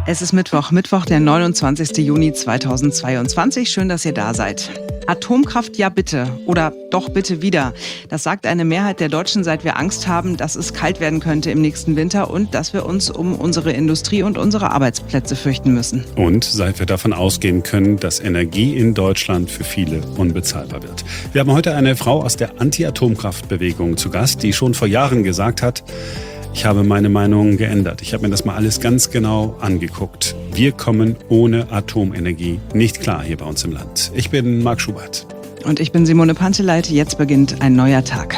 Es ist Mittwoch, der 29. Juni 2022. Schön, dass ihr da seid. Atomkraft ja bitte oder doch bitte wieder. Das sagt eine Mehrheit der Deutschen, seit wir Angst haben, dass es kalt werden könnte im nächsten Winter und dass wir uns um unsere Industrie und unsere Arbeitsplätze fürchten müssen. Und seit wir davon ausgehen können, dass Energie in Deutschland für viele unbezahlbar wird. Wir haben heute eine Frau aus der Anti-Atomkraft-Bewegung zu Gast, die schon vor Jahren gesagt hat, ich habe meine Meinung geändert. Ich habe mir das mal alles ganz genau angeguckt. Wir kommen ohne Atomenergie nicht klar hier bei uns im Land. Ich bin Marc Schubert. Und ich bin Simone Panteleit. Jetzt beginnt ein neuer Tag.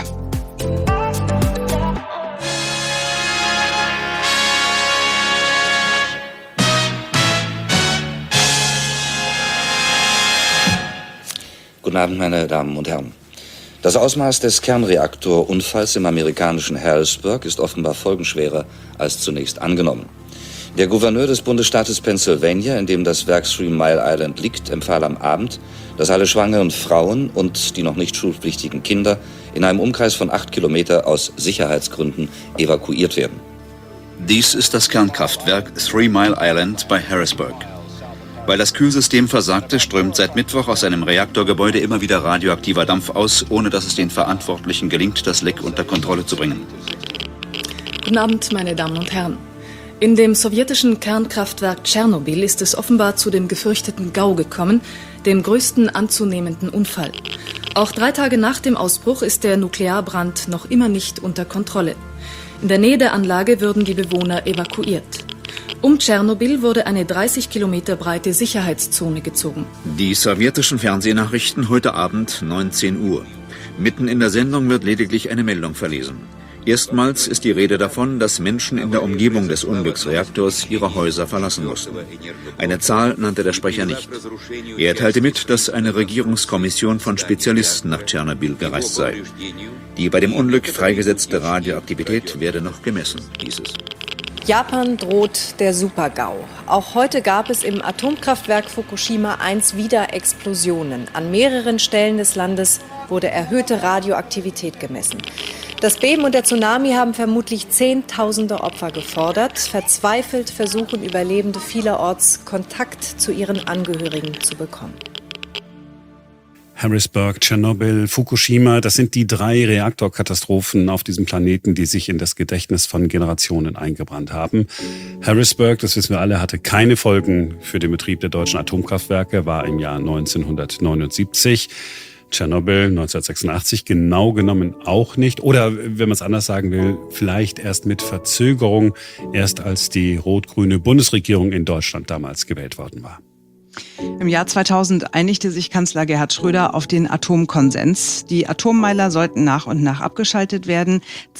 Guten Abend, meine Damen und Herren. Das Ausmaß des Kernreaktorunfalls im amerikanischen Harrisburg ist offenbar folgenschwerer als zunächst angenommen. Der Gouverneur des Bundesstaates Pennsylvania, in dem das Werk 3 Mile Island liegt, empfahl am Abend, dass alle schwangeren Frauen und die noch nicht schulpflichtigen Kinder in einem Umkreis von 8 Kilometer aus Sicherheitsgründen evakuiert werden. Dies ist das Kernkraftwerk 3 Mile Island bei Harrisburg. Weil das Kühlsystem versagte, strömt seit Mittwoch aus einem Reaktorgebäude immer wieder radioaktiver Dampf aus, ohne dass es den Verantwortlichen gelingt, das Leck unter Kontrolle zu bringen. Guten Abend, meine Damen und Herren. In dem sowjetischen Kernkraftwerk Tschernobyl ist es offenbar zu dem gefürchteten GAU gekommen, dem größten anzunehmenden Unfall. Auch 3 Tage nach dem Ausbruch ist der Nuklearbrand noch immer nicht unter Kontrolle. In der Nähe der Anlage würden die Bewohner evakuiert. Um Tschernobyl wurde eine 30 Kilometer breite Sicherheitszone gezogen. Die sowjetischen Fernsehnachrichten heute Abend 19 Uhr. Mitten in der Sendung wird lediglich eine Meldung verlesen. Erstmals ist die Rede davon, dass Menschen in der Umgebung des Unglücksreaktors ihre Häuser verlassen mussten. Eine Zahl nannte der Sprecher nicht. Er teilte mit, dass eine Regierungskommission von Spezialisten nach Tschernobyl gereist sei. Die bei dem Unglück freigesetzte Radioaktivität werde noch gemessen, hieß es. Japan droht der Super-GAU. Auch heute gab es im Atomkraftwerk Fukushima 1 wieder Explosionen. An mehreren Stellen des Landes wurde erhöhte Radioaktivität gemessen. Das Beben und der Tsunami haben vermutlich Zehntausende Opfer gefordert. Verzweifelt versuchen Überlebende vielerorts Kontakt zu ihren Angehörigen zu bekommen. Harrisburg, Tschernobyl, Fukushima, das sind die 3 Reaktorkatastrophen auf diesem Planeten, die sich in das Gedächtnis von Generationen eingebrannt haben. Harrisburg, das wissen wir alle, hatte keine Folgen für den Betrieb der deutschen Atomkraftwerke, war im Jahr 1979. Tschernobyl 1986 genau genommen auch nicht. Oder wenn man es anders sagen will, vielleicht erst mit Verzögerung, erst als die rot-grüne Bundesregierung in Deutschland damals gewählt worden war. Im Jahr 2000 einigte sich Kanzler Gerhard Schröder auf den Atomkonsens. Die Atommeiler sollten nach und nach abgeschaltet werden.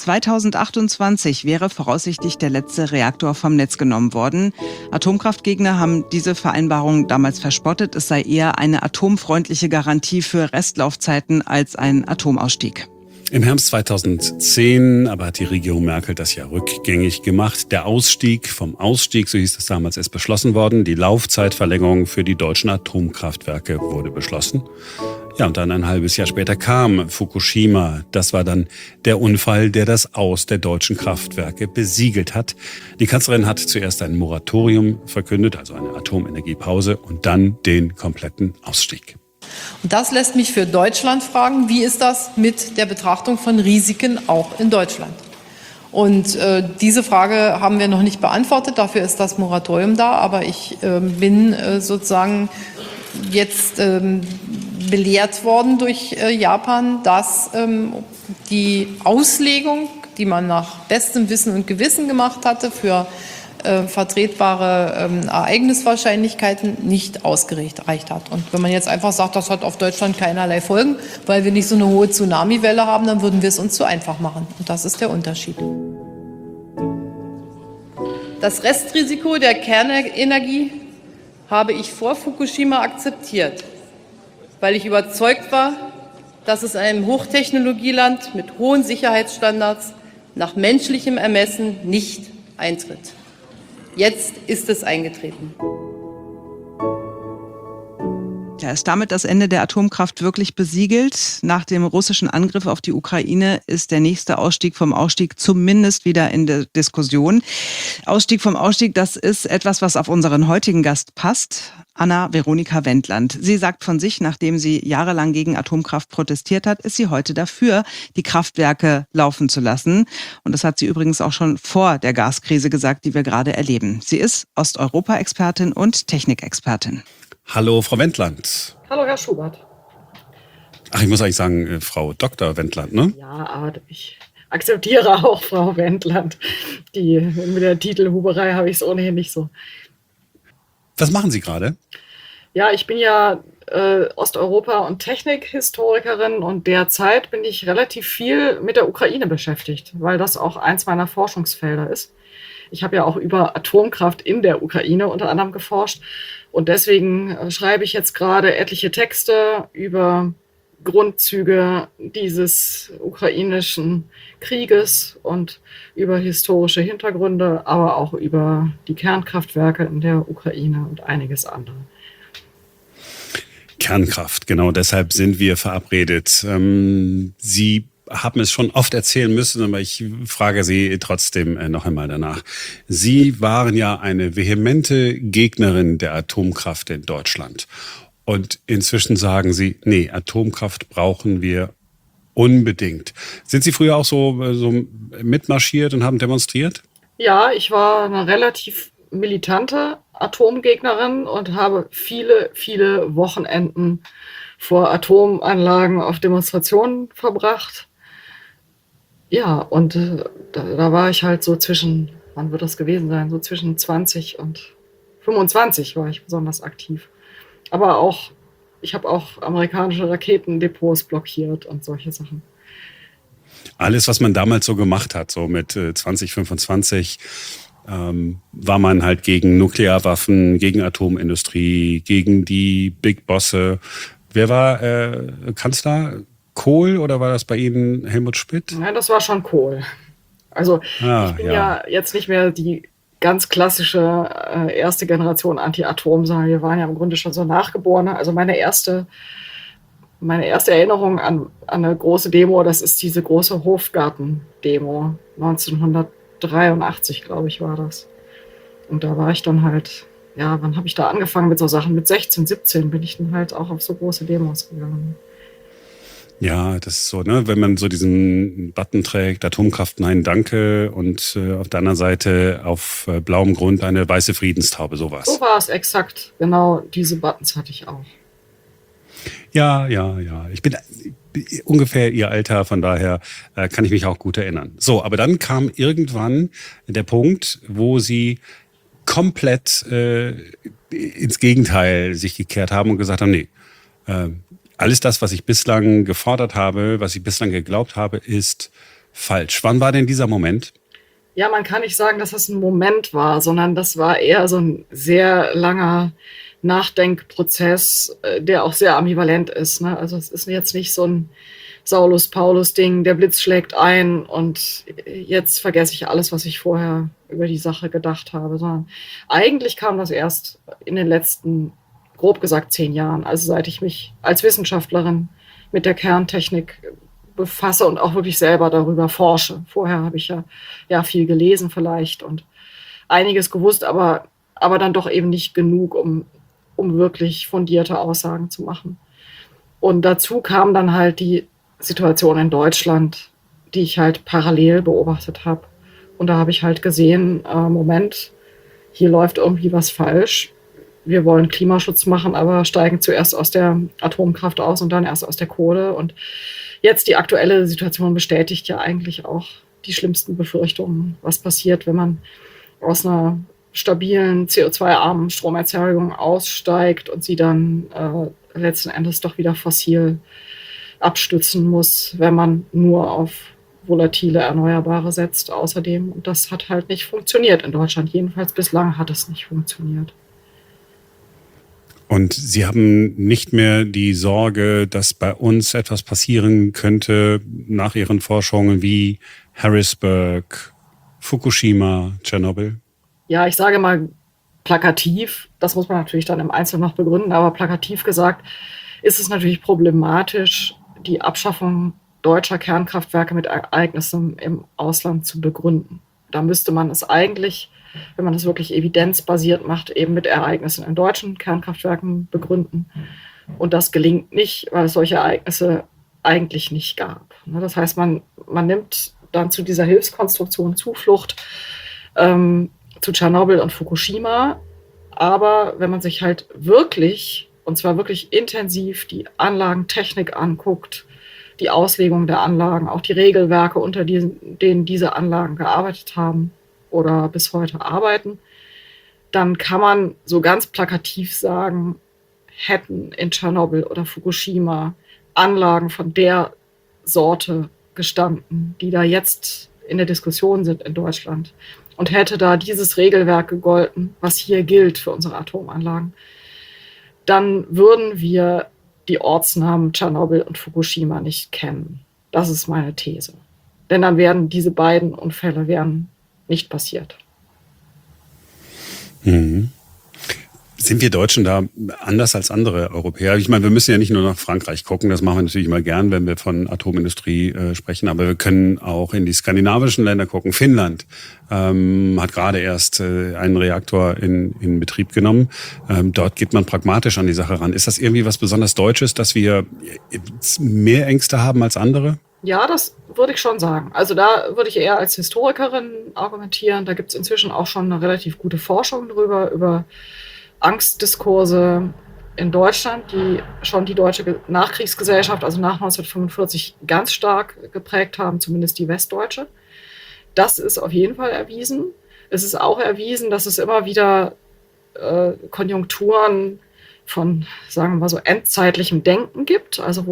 2028 wäre voraussichtlich der letzte Reaktor vom Netz genommen worden. Atomkraftgegner haben diese Vereinbarung damals verspottet. Es sei eher eine atomfreundliche Garantie für Restlaufzeiten als ein Atomausstieg. Im Herbst 2010 aber hat die Regierung Merkel das ja rückgängig gemacht. Der Ausstieg vom Ausstieg, so hieß es damals, ist beschlossen worden. Die Laufzeitverlängerung für die deutschen Atomkraftwerke wurde beschlossen. Ja, und dann ein halbes Jahr später kam Fukushima. Das war dann der Unfall, der das Aus der deutschen Kraftwerke besiegelt hat. Die Kanzlerin hat zuerst ein Moratorium verkündet, also eine Atomenergiepause, und dann den kompletten Ausstieg. Und das lässt mich für Deutschland fragen, wie ist das mit der Betrachtung von Risiken auch in Deutschland? Und diese Frage haben wir noch nicht beantwortet, dafür ist das Moratorium da, aber ich bin sozusagen jetzt belehrt worden durch Japan, dass die Auslegung, die man nach bestem Wissen und Gewissen gemacht hatte, für vertretbare Ereigniswahrscheinlichkeiten nicht ausgereicht hat. Und wenn man jetzt einfach sagt, das hat auf Deutschland keinerlei Folgen, weil wir nicht so eine hohe Tsunamiwelle haben, dann würden wir es uns zu einfach machen. Und das ist der Unterschied. Das Restrisiko der Kernenergie habe ich vor Fukushima akzeptiert, weil ich überzeugt war, dass es in einem Hochtechnologieland mit hohen Sicherheitsstandards nach menschlichem Ermessen nicht eintritt. Jetzt ist es eingetreten. Ja, ist damit das Ende der Atomkraft wirklich besiegelt? Nach dem russischen Angriff auf die Ukraine ist der nächste Ausstieg vom Ausstieg zumindest wieder in der Diskussion. Ausstieg vom Ausstieg, das ist etwas, was auf unseren heutigen Gast passt. Anna-Veronika Wendland. Sie sagt von sich, nachdem sie jahrelang gegen Atomkraft protestiert hat, ist sie heute dafür, die Kraftwerke laufen zu lassen. Und das hat sie übrigens auch schon vor der Gaskrise gesagt, die wir gerade erleben. Sie ist Osteuropa-Expertin und Technikexpertin. Hallo, Frau Wendland. Hallo, Herr Schubert. Ach, ich muss eigentlich sagen, Frau Dr. Wendland, ne? Ja, aber ich akzeptiere auch Frau Wendland. Mit der Titelhuberei habe ich es ohnehin nicht so. Was machen Sie gerade? Ja, ich bin ja Osteuropa- und Technikhistorikerin und derzeit bin ich relativ viel mit der Ukraine beschäftigt, weil das auch eins meiner Forschungsfelder ist. Ich habe ja auch über Atomkraft in der Ukraine unter anderem geforscht und deswegen schreibe ich jetzt gerade etliche Texte über Grundzüge dieses ukrainischen Krieges und über historische Hintergründe, aber auch über die Kernkraftwerke in der Ukraine und einiges andere. Kernkraft, genau deshalb sind wir verabredet. Sie haben es schon oft erzählen müssen, aber ich frage Sie trotzdem noch einmal danach. Sie waren ja eine vehemente Gegnerin der Atomkraft in Deutschland. Und inzwischen sagen Sie, nee, Atomkraft brauchen wir unbedingt. Sind Sie früher auch so mitmarschiert und haben demonstriert? Ja, ich war eine relativ militante Atomgegnerin und habe viele, viele Wochenenden vor Atomanlagen auf Demonstrationen verbracht. Ja, und da war ich halt so zwischen, wann wird das gewesen sein, so zwischen 20 und 25 war ich besonders aktiv. Aber auch, ich habe auch amerikanische Raketendepots blockiert und solche Sachen. Alles, was man damals so gemacht hat, so mit 2025, war man halt gegen Nuklearwaffen, gegen Atomindustrie, gegen die Big Bosse. Wer war Kanzler? Kohl oder war das bei Ihnen Helmut Schmidt? Nein, das war schon Kohl. Also ich bin ja jetzt nicht mehr die ganz klassische erste Generation Anti-Atom, sondern wir waren ja im Grunde schon so Nachgeborene. Also meine erste Erinnerung an eine große Demo, das ist diese große Hofgarten-Demo. 1983, glaube ich, war das. Und da war ich dann halt, ja, wann habe ich da angefangen mit so Sachen? Mit 16, 17 bin ich dann halt auch auf so große Demos gegangen. Ja, das ist so, ne, wenn man so diesen Button trägt, Atomkraft, nein, danke, und auf der anderen Seite auf blauem Grund eine weiße Friedenstaube, sowas. So war es exakt, genau, diese Buttons hatte ich auch. Ja. Ich bin ungefähr Ihr Alter, von daher kann ich mich auch gut erinnern. So, aber dann kam irgendwann der Punkt, wo Sie komplett ins Gegenteil sich gekehrt haben und gesagt haben, nee, alles das, was ich bislang gefordert habe, was ich bislang geglaubt habe, ist falsch. Wann war denn dieser Moment? Ja, man kann nicht sagen, dass das ein Moment war, sondern das war eher so ein sehr langer Nachdenkprozess, der auch sehr ambivalent ist. Ne? Also es ist jetzt nicht so ein Saulus-Paulus-Ding, der Blitz schlägt ein und jetzt vergesse ich alles, was ich vorher über die Sache gedacht habe, sondern eigentlich kam das erst in den letzten, grob gesagt, 10 Jahren, also seit ich mich als Wissenschaftlerin mit der Kerntechnik befasse und auch wirklich selber darüber forsche. Vorher habe ich ja viel gelesen vielleicht und einiges gewusst, aber dann doch eben nicht genug, um wirklich fundierte Aussagen zu machen. Und dazu kam dann halt die Situation in Deutschland, die ich halt parallel beobachtet habe. Und da habe ich halt gesehen, Moment, hier läuft irgendwie was falsch. Wir wollen Klimaschutz machen, aber steigen zuerst aus der Atomkraft aus und dann erst aus der Kohle. Und jetzt die aktuelle Situation bestätigt ja eigentlich auch die schlimmsten Befürchtungen, was passiert, wenn man aus einer stabilen, CO2-armen Stromerzeugung aussteigt und sie dann letzten Endes doch wieder fossil abstützen muss, wenn man nur auf volatile Erneuerbare setzt außerdem. Und das hat halt nicht funktioniert in Deutschland. Jedenfalls bislang hat es nicht funktioniert. Und Sie haben nicht mehr die Sorge, dass bei uns etwas passieren könnte nach Ihren Forschungen wie Harrisburg, Fukushima, Tschernobyl? Ja, ich sage mal plakativ, das muss man natürlich dann im Einzelnen noch begründen, aber plakativ gesagt ist es natürlich problematisch, die Abschaffung deutscher Kernkraftwerke mit Ereignissen im Ausland zu begründen. Da müsste man es eigentlich, wenn man das wirklich evidenzbasiert macht, eben mit Ereignissen in deutschen Kernkraftwerken begründen. Und das gelingt nicht, weil es solche Ereignisse eigentlich nicht gab. Das heißt, man nimmt dann zu dieser Hilfskonstruktion Zuflucht zu Tschernobyl und Fukushima. Aber wenn man sich halt wirklich, und zwar wirklich intensiv, die Anlagentechnik anguckt, die Auslegung der Anlagen, auch die Regelwerke, unter denen diese Anlagen gearbeitet haben oder bis heute arbeiten, dann kann man so ganz plakativ sagen, hätten in Tschernobyl oder Fukushima Anlagen von der Sorte gestanden, die da jetzt in der Diskussion sind in Deutschland, und hätte da dieses Regelwerk gegolten, was hier gilt für unsere Atomanlagen, dann würden wir die Ortsnamen Tschernobyl und Fukushima nicht kennen. Das ist meine These. Denn dann wären diese beiden Unfälle nicht passiert. Mhm. Sind wir Deutschen da anders als andere Europäer? Ich meine, wir müssen ja nicht nur nach Frankreich gucken, das machen wir natürlich immer gern, wenn wir von Atomindustrie sprechen, aber wir können auch in die skandinavischen Länder gucken. Finnland hat gerade erst einen Reaktor in Betrieb genommen. Dort geht man pragmatisch an die Sache ran. Ist das irgendwie was besonders Deutsches, dass wir mehr Ängste haben als andere? Ja, das würde ich schon sagen. Also da würde ich eher als Historikerin argumentieren. Da gibt es inzwischen auch schon eine relativ gute Forschung drüber, über Angstdiskurse in Deutschland, die schon die deutsche Nachkriegsgesellschaft, also nach 1945, ganz stark geprägt haben, zumindest die westdeutsche. Das ist auf jeden Fall erwiesen. Es ist auch erwiesen, dass es immer wieder Konjunkturen von, sagen wir mal so, endzeitlichem Denken gibt, also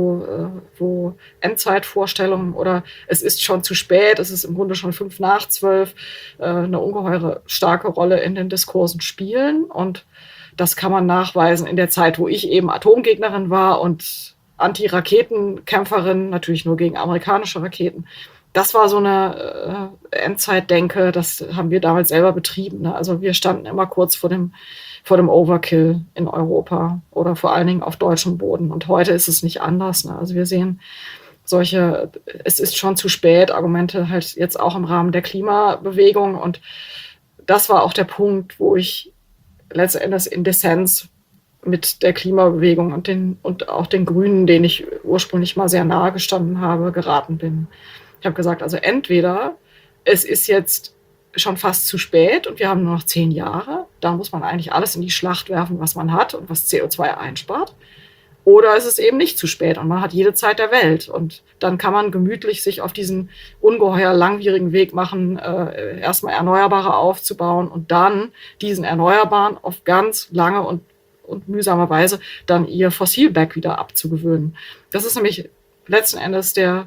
wo Endzeitvorstellungen oder es ist schon zu spät, es ist im Grunde schon 11:55, eine ungeheure starke Rolle in den Diskursen spielen. Und das kann man nachweisen in der Zeit, wo ich eben Atomgegnerin war und Anti-Raketenkämpferin, natürlich nur gegen amerikanische Raketen. Das war so eine Endzeitdenke, das haben wir damals selber betrieben. Ne? Also wir standen immer kurz vor dem Overkill in Europa oder vor allen Dingen auf deutschem Boden. Und heute ist es nicht anders. Ne? Also wir sehen solche, es ist schon zu spät, Argumente halt jetzt auch im Rahmen der Klimabewegung. Und das war auch der Punkt, wo ich letztendlich in Dissens mit der Klimabewegung und auch den Grünen, denen ich ursprünglich mal sehr nahe gestanden habe, geraten bin. Ich habe gesagt, also entweder es ist jetzt schon fast zu spät und wir haben nur noch 10 Jahre, da muss man eigentlich alles in die Schlacht werfen, was man hat und was CO2 einspart. Oder es ist eben nicht zu spät und man hat jede Zeit der Welt. Und dann kann man gemütlich sich auf diesen ungeheuer langwierigen Weg machen, erstmal Erneuerbare aufzubauen und dann diesen Erneuerbaren auf ganz lange und mühsame Weise dann ihr Fossilback wieder abzugewöhnen. Das ist nämlich letzten Endes der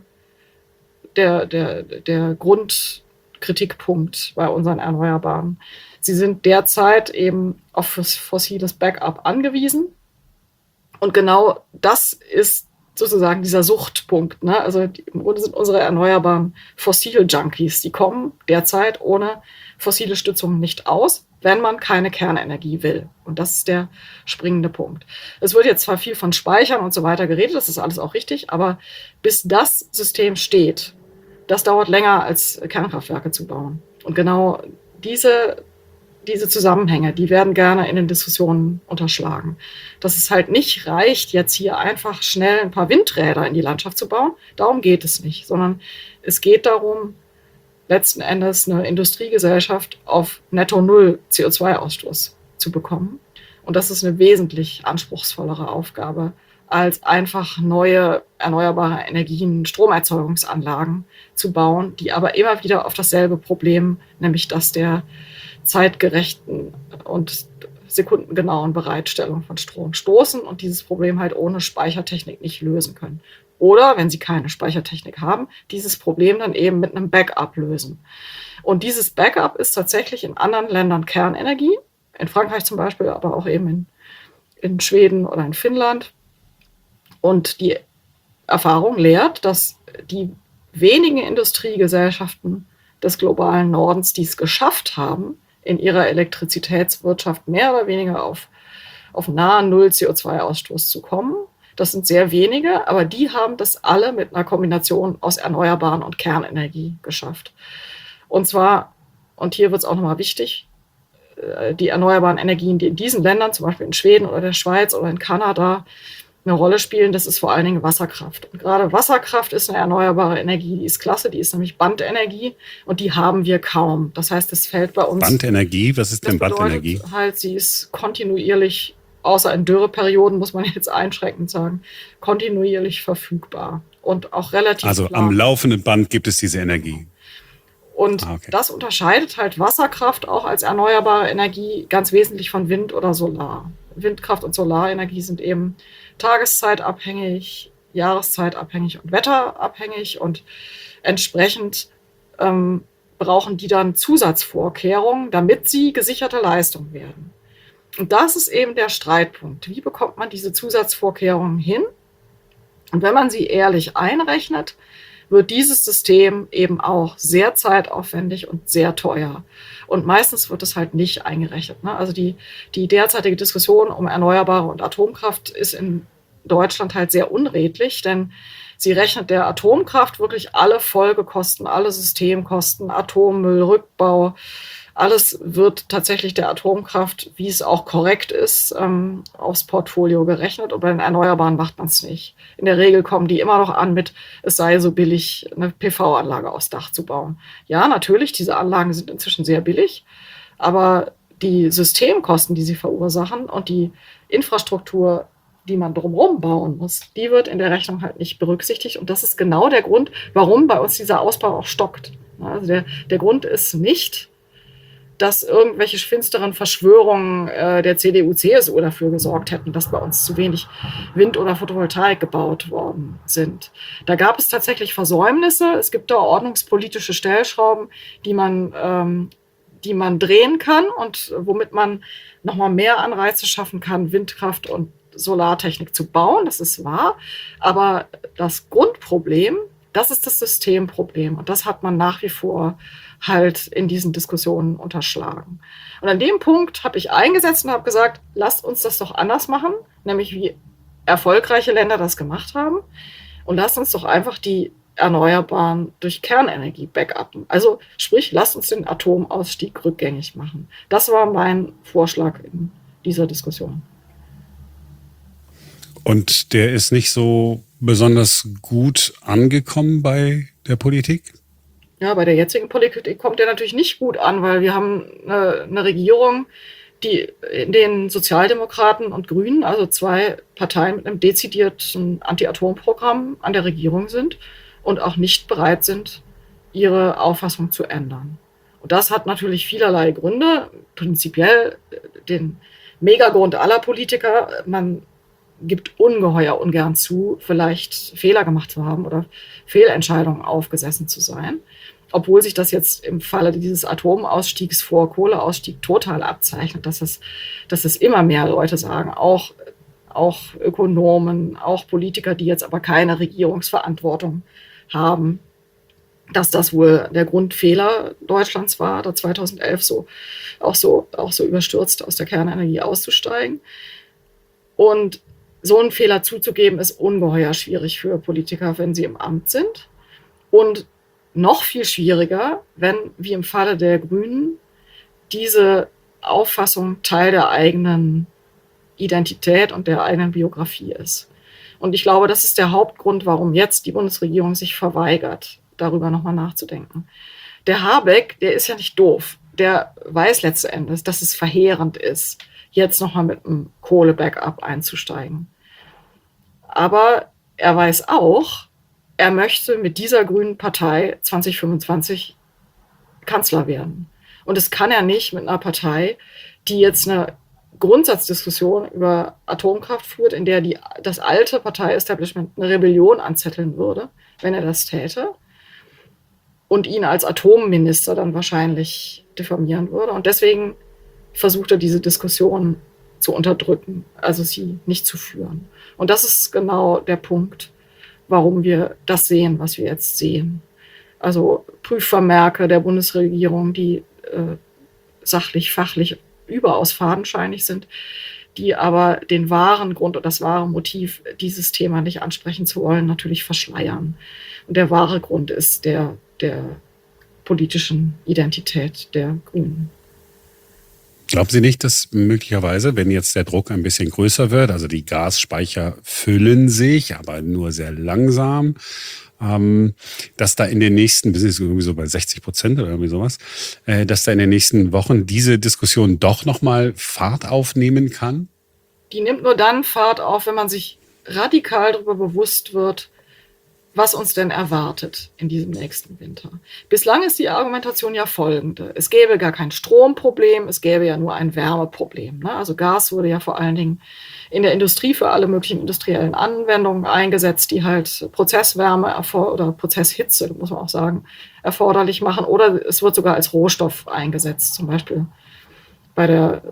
Grundkritikpunkt bei unseren Erneuerbaren. Sie sind derzeit eben auf fossiles Backup angewiesen. Und genau das ist sozusagen dieser Suchtpunkt. Ne? Also im Grunde sind unsere Erneuerbaren Fossil-Junkies. Die kommen derzeit ohne fossile Stützung nicht aus, wenn man keine Kernenergie will. Und das ist der springende Punkt. Es wird jetzt zwar viel von Speichern und so weiter geredet, das ist alles auch richtig, aber bis das System steht, das dauert länger als Kernkraftwerke zu bauen. Und genau diese Zusammenhänge, die werden gerne in den Diskussionen unterschlagen. Dass es halt nicht reicht, jetzt hier einfach schnell ein paar Windräder in die Landschaft zu bauen. Darum geht es nicht, sondern es geht darum, letzten Endes eine Industriegesellschaft auf netto null CO2-Ausstoß zu bekommen. Und das ist eine wesentlich anspruchsvollere Aufgabe, als einfach neue erneuerbare Energien, Stromerzeugungsanlagen zu bauen, die aber immer wieder auf dasselbe Problem, nämlich das der zeitgerechten und sekundengenauen Bereitstellung von Strom stoßen und dieses Problem halt ohne Speichertechnik nicht lösen können. Oder, wenn sie keine Speichertechnik haben, dieses Problem dann eben mit einem Backup lösen. Und dieses Backup ist tatsächlich in anderen Ländern Kernenergie, in Frankreich zum Beispiel, aber auch eben in Schweden oder in Finnland. Und die Erfahrung lehrt, dass die wenigen Industriegesellschaften des globalen Nordens, die es geschafft haben, in ihrer Elektrizitätswirtschaft mehr oder weniger auf nahen Null CO2-Ausstoß zu kommen. Das sind sehr wenige, aber die haben das alle mit einer Kombination aus Erneuerbaren und Kernenergie geschafft. Und zwar, und hier wird es auch nochmal wichtig, die erneuerbaren Energien, die in diesen Ländern, zum Beispiel in Schweden oder der Schweiz oder in Kanada, eine Rolle spielen, das ist vor allen Dingen Wasserkraft. Und gerade Wasserkraft ist eine erneuerbare Energie, die ist klasse, die ist nämlich Bandenergie und die haben wir kaum. Das heißt, es fällt bei uns... Bandenergie? Was ist denn Bandenergie? Halt, sie ist kontinuierlich, außer in Dürreperioden, muss man jetzt einschränkend sagen, kontinuierlich verfügbar und auch relativ Also klar. am laufenden Band gibt es diese Energie. Und okay. Das unterscheidet halt Wasserkraft auch als erneuerbare Energie ganz wesentlich von Wind oder Solar. Windkraft und Solarenergie sind eben tageszeitabhängig, jahreszeitabhängig und wetterabhängig und entsprechend brauchen die dann Zusatzvorkehrungen, damit sie gesicherte Leistung werden. Und das ist eben der Streitpunkt. Wie bekommt man diese Zusatzvorkehrungen hin? Und wenn man sie ehrlich einrechnet, wird dieses System eben auch sehr zeitaufwendig und sehr teuer. Und meistens wird es halt nicht eingerechnet. Ne? Also die derzeitige Diskussion um Erneuerbare und Atomkraft ist in Deutschland halt sehr unredlich, denn sie rechnet der Atomkraft wirklich alle Folgekosten, alle Systemkosten, Atommüll, Rückbau, alles wird tatsächlich der Atomkraft, wie es auch korrekt ist, aufs Portfolio gerechnet. Und bei den Erneuerbaren macht man es nicht. In der Regel kommen die immer noch an mit, es sei so billig, eine PV-Anlage aufs Dach zu bauen. Ja, natürlich, diese Anlagen sind inzwischen sehr billig, aber die Systemkosten, die sie verursachen und die Infrastruktur, die man drumherum bauen muss, die wird in der Rechnung halt nicht berücksichtigt. Und das ist genau der Grund, warum bei uns dieser Ausbau auch stockt. Also der Grund ist nicht, dass irgendwelche finsteren Verschwörungen der CDU, CSU dafür gesorgt hätten, dass bei uns zu wenig Wind- oder Photovoltaik gebaut worden sind. Da gab es tatsächlich Versäumnisse. Es gibt da ordnungspolitische Stellschrauben, die man drehen kann und womit man nochmal mehr Anreize schaffen kann, Windkraft und Solartechnik zu bauen. Das ist wahr. Aber das Grundproblem, das ist das Systemproblem. Und das hat man nach wie vor halt in diesen Diskussionen unterschlagen. Und an dem Punkt habe ich eingesetzt und habe gesagt, lasst uns das doch anders machen, nämlich wie erfolgreiche Länder das gemacht haben. Und lasst uns doch einfach die Erneuerbaren durch Kernenergie backuppen. Also sprich, lasst uns den Atomausstieg rückgängig machen. Das war mein Vorschlag in dieser Diskussion. Und der ist nicht so besonders gut angekommen bei der Politik? Ja, bei der jetzigen Politik kommt der natürlich nicht gut an, weil wir haben eine Regierung, in denen Sozialdemokraten und Grünen, also zwei Parteien mit einem dezidierten Anti-Atom-Programm an der Regierung sind und auch nicht bereit sind, ihre Auffassung zu ändern. Und das hat natürlich vielerlei Gründe. Prinzipiell den Megagrund aller Politiker, man gibt ungeheuer ungern zu, vielleicht Fehler gemacht zu haben oder Fehlentscheidungen aufgesessen zu sein. Obwohl sich das jetzt im Falle dieses Atomausstiegs vor Kohleausstieg total abzeichnet, dass es immer mehr Leute sagen, auch Ökonomen, auch Politiker, die jetzt aber keine Regierungsverantwortung haben, dass das wohl der Grundfehler Deutschlands war, da 2011 auch so überstürzt aus der Kernenergie auszusteigen. Und so einen Fehler zuzugeben, ist ungeheuer schwierig für Politiker, wenn sie im Amt sind. Und noch viel schwieriger, wenn, wie im Falle der Grünen, diese Auffassung Teil der eigenen Identität und der eigenen Biografie ist. Und ich glaube, das ist der Hauptgrund, warum jetzt die Bundesregierung sich verweigert, darüber nochmal nachzudenken. Der Habeck, der ist ja nicht doof. Der weiß letzten Endes, dass es verheerend ist, jetzt nochmal mit einem Kohle-Backup einzusteigen. Aber er weiß auch, er möchte mit dieser grünen Partei 2025 Kanzler werden. Und das kann er nicht mit einer Partei, die jetzt eine Grundsatzdiskussion über Atomkraft führt, in der das alte Partei-Establishment eine Rebellion anzetteln würde, wenn er das täte, und ihn als Atomminister dann wahrscheinlich diffamieren würde. Und deswegen versucht er, diese Diskussion zu unterdrücken, also sie nicht zu führen. Und das ist genau der Punkt, warum wir das sehen, was wir jetzt sehen. Also Prüfvermerke der Bundesregierung, die sachlich, fachlich überaus fadenscheinig sind, die aber den wahren Grund und das wahre Motiv, dieses Thema nicht ansprechen zu wollen, natürlich verschleiern. Und der wahre Grund ist der politischen Identität der Grünen. Glauben Sie nicht, dass möglicherweise, wenn jetzt der Druck ein bisschen größer wird, also die Gasspeicher füllen sich, aber nur sehr langsam, dass da in den nächsten, wir sind jetzt irgendwie so bei 60% oder irgendwie sowas, dass da in den nächsten Wochen diese Diskussion doch nochmal Fahrt aufnehmen kann? Die nimmt nur dann Fahrt auf, wenn man sich radikal darüber bewusst wird, was uns denn erwartet in diesem nächsten Winter. Bislang ist die Argumentation ja folgende. Es gäbe gar kein Stromproblem, es gäbe ja nur ein Wärmeproblem. Ne? Also Gas wurde ja vor allen Dingen in der Industrie für alle möglichen industriellen Anwendungen eingesetzt, die halt Prozesswärme oder Prozesshitze, muss man auch sagen, erforderlich machen. Oder es wird sogar als Rohstoff eingesetzt, zum Beispiel bei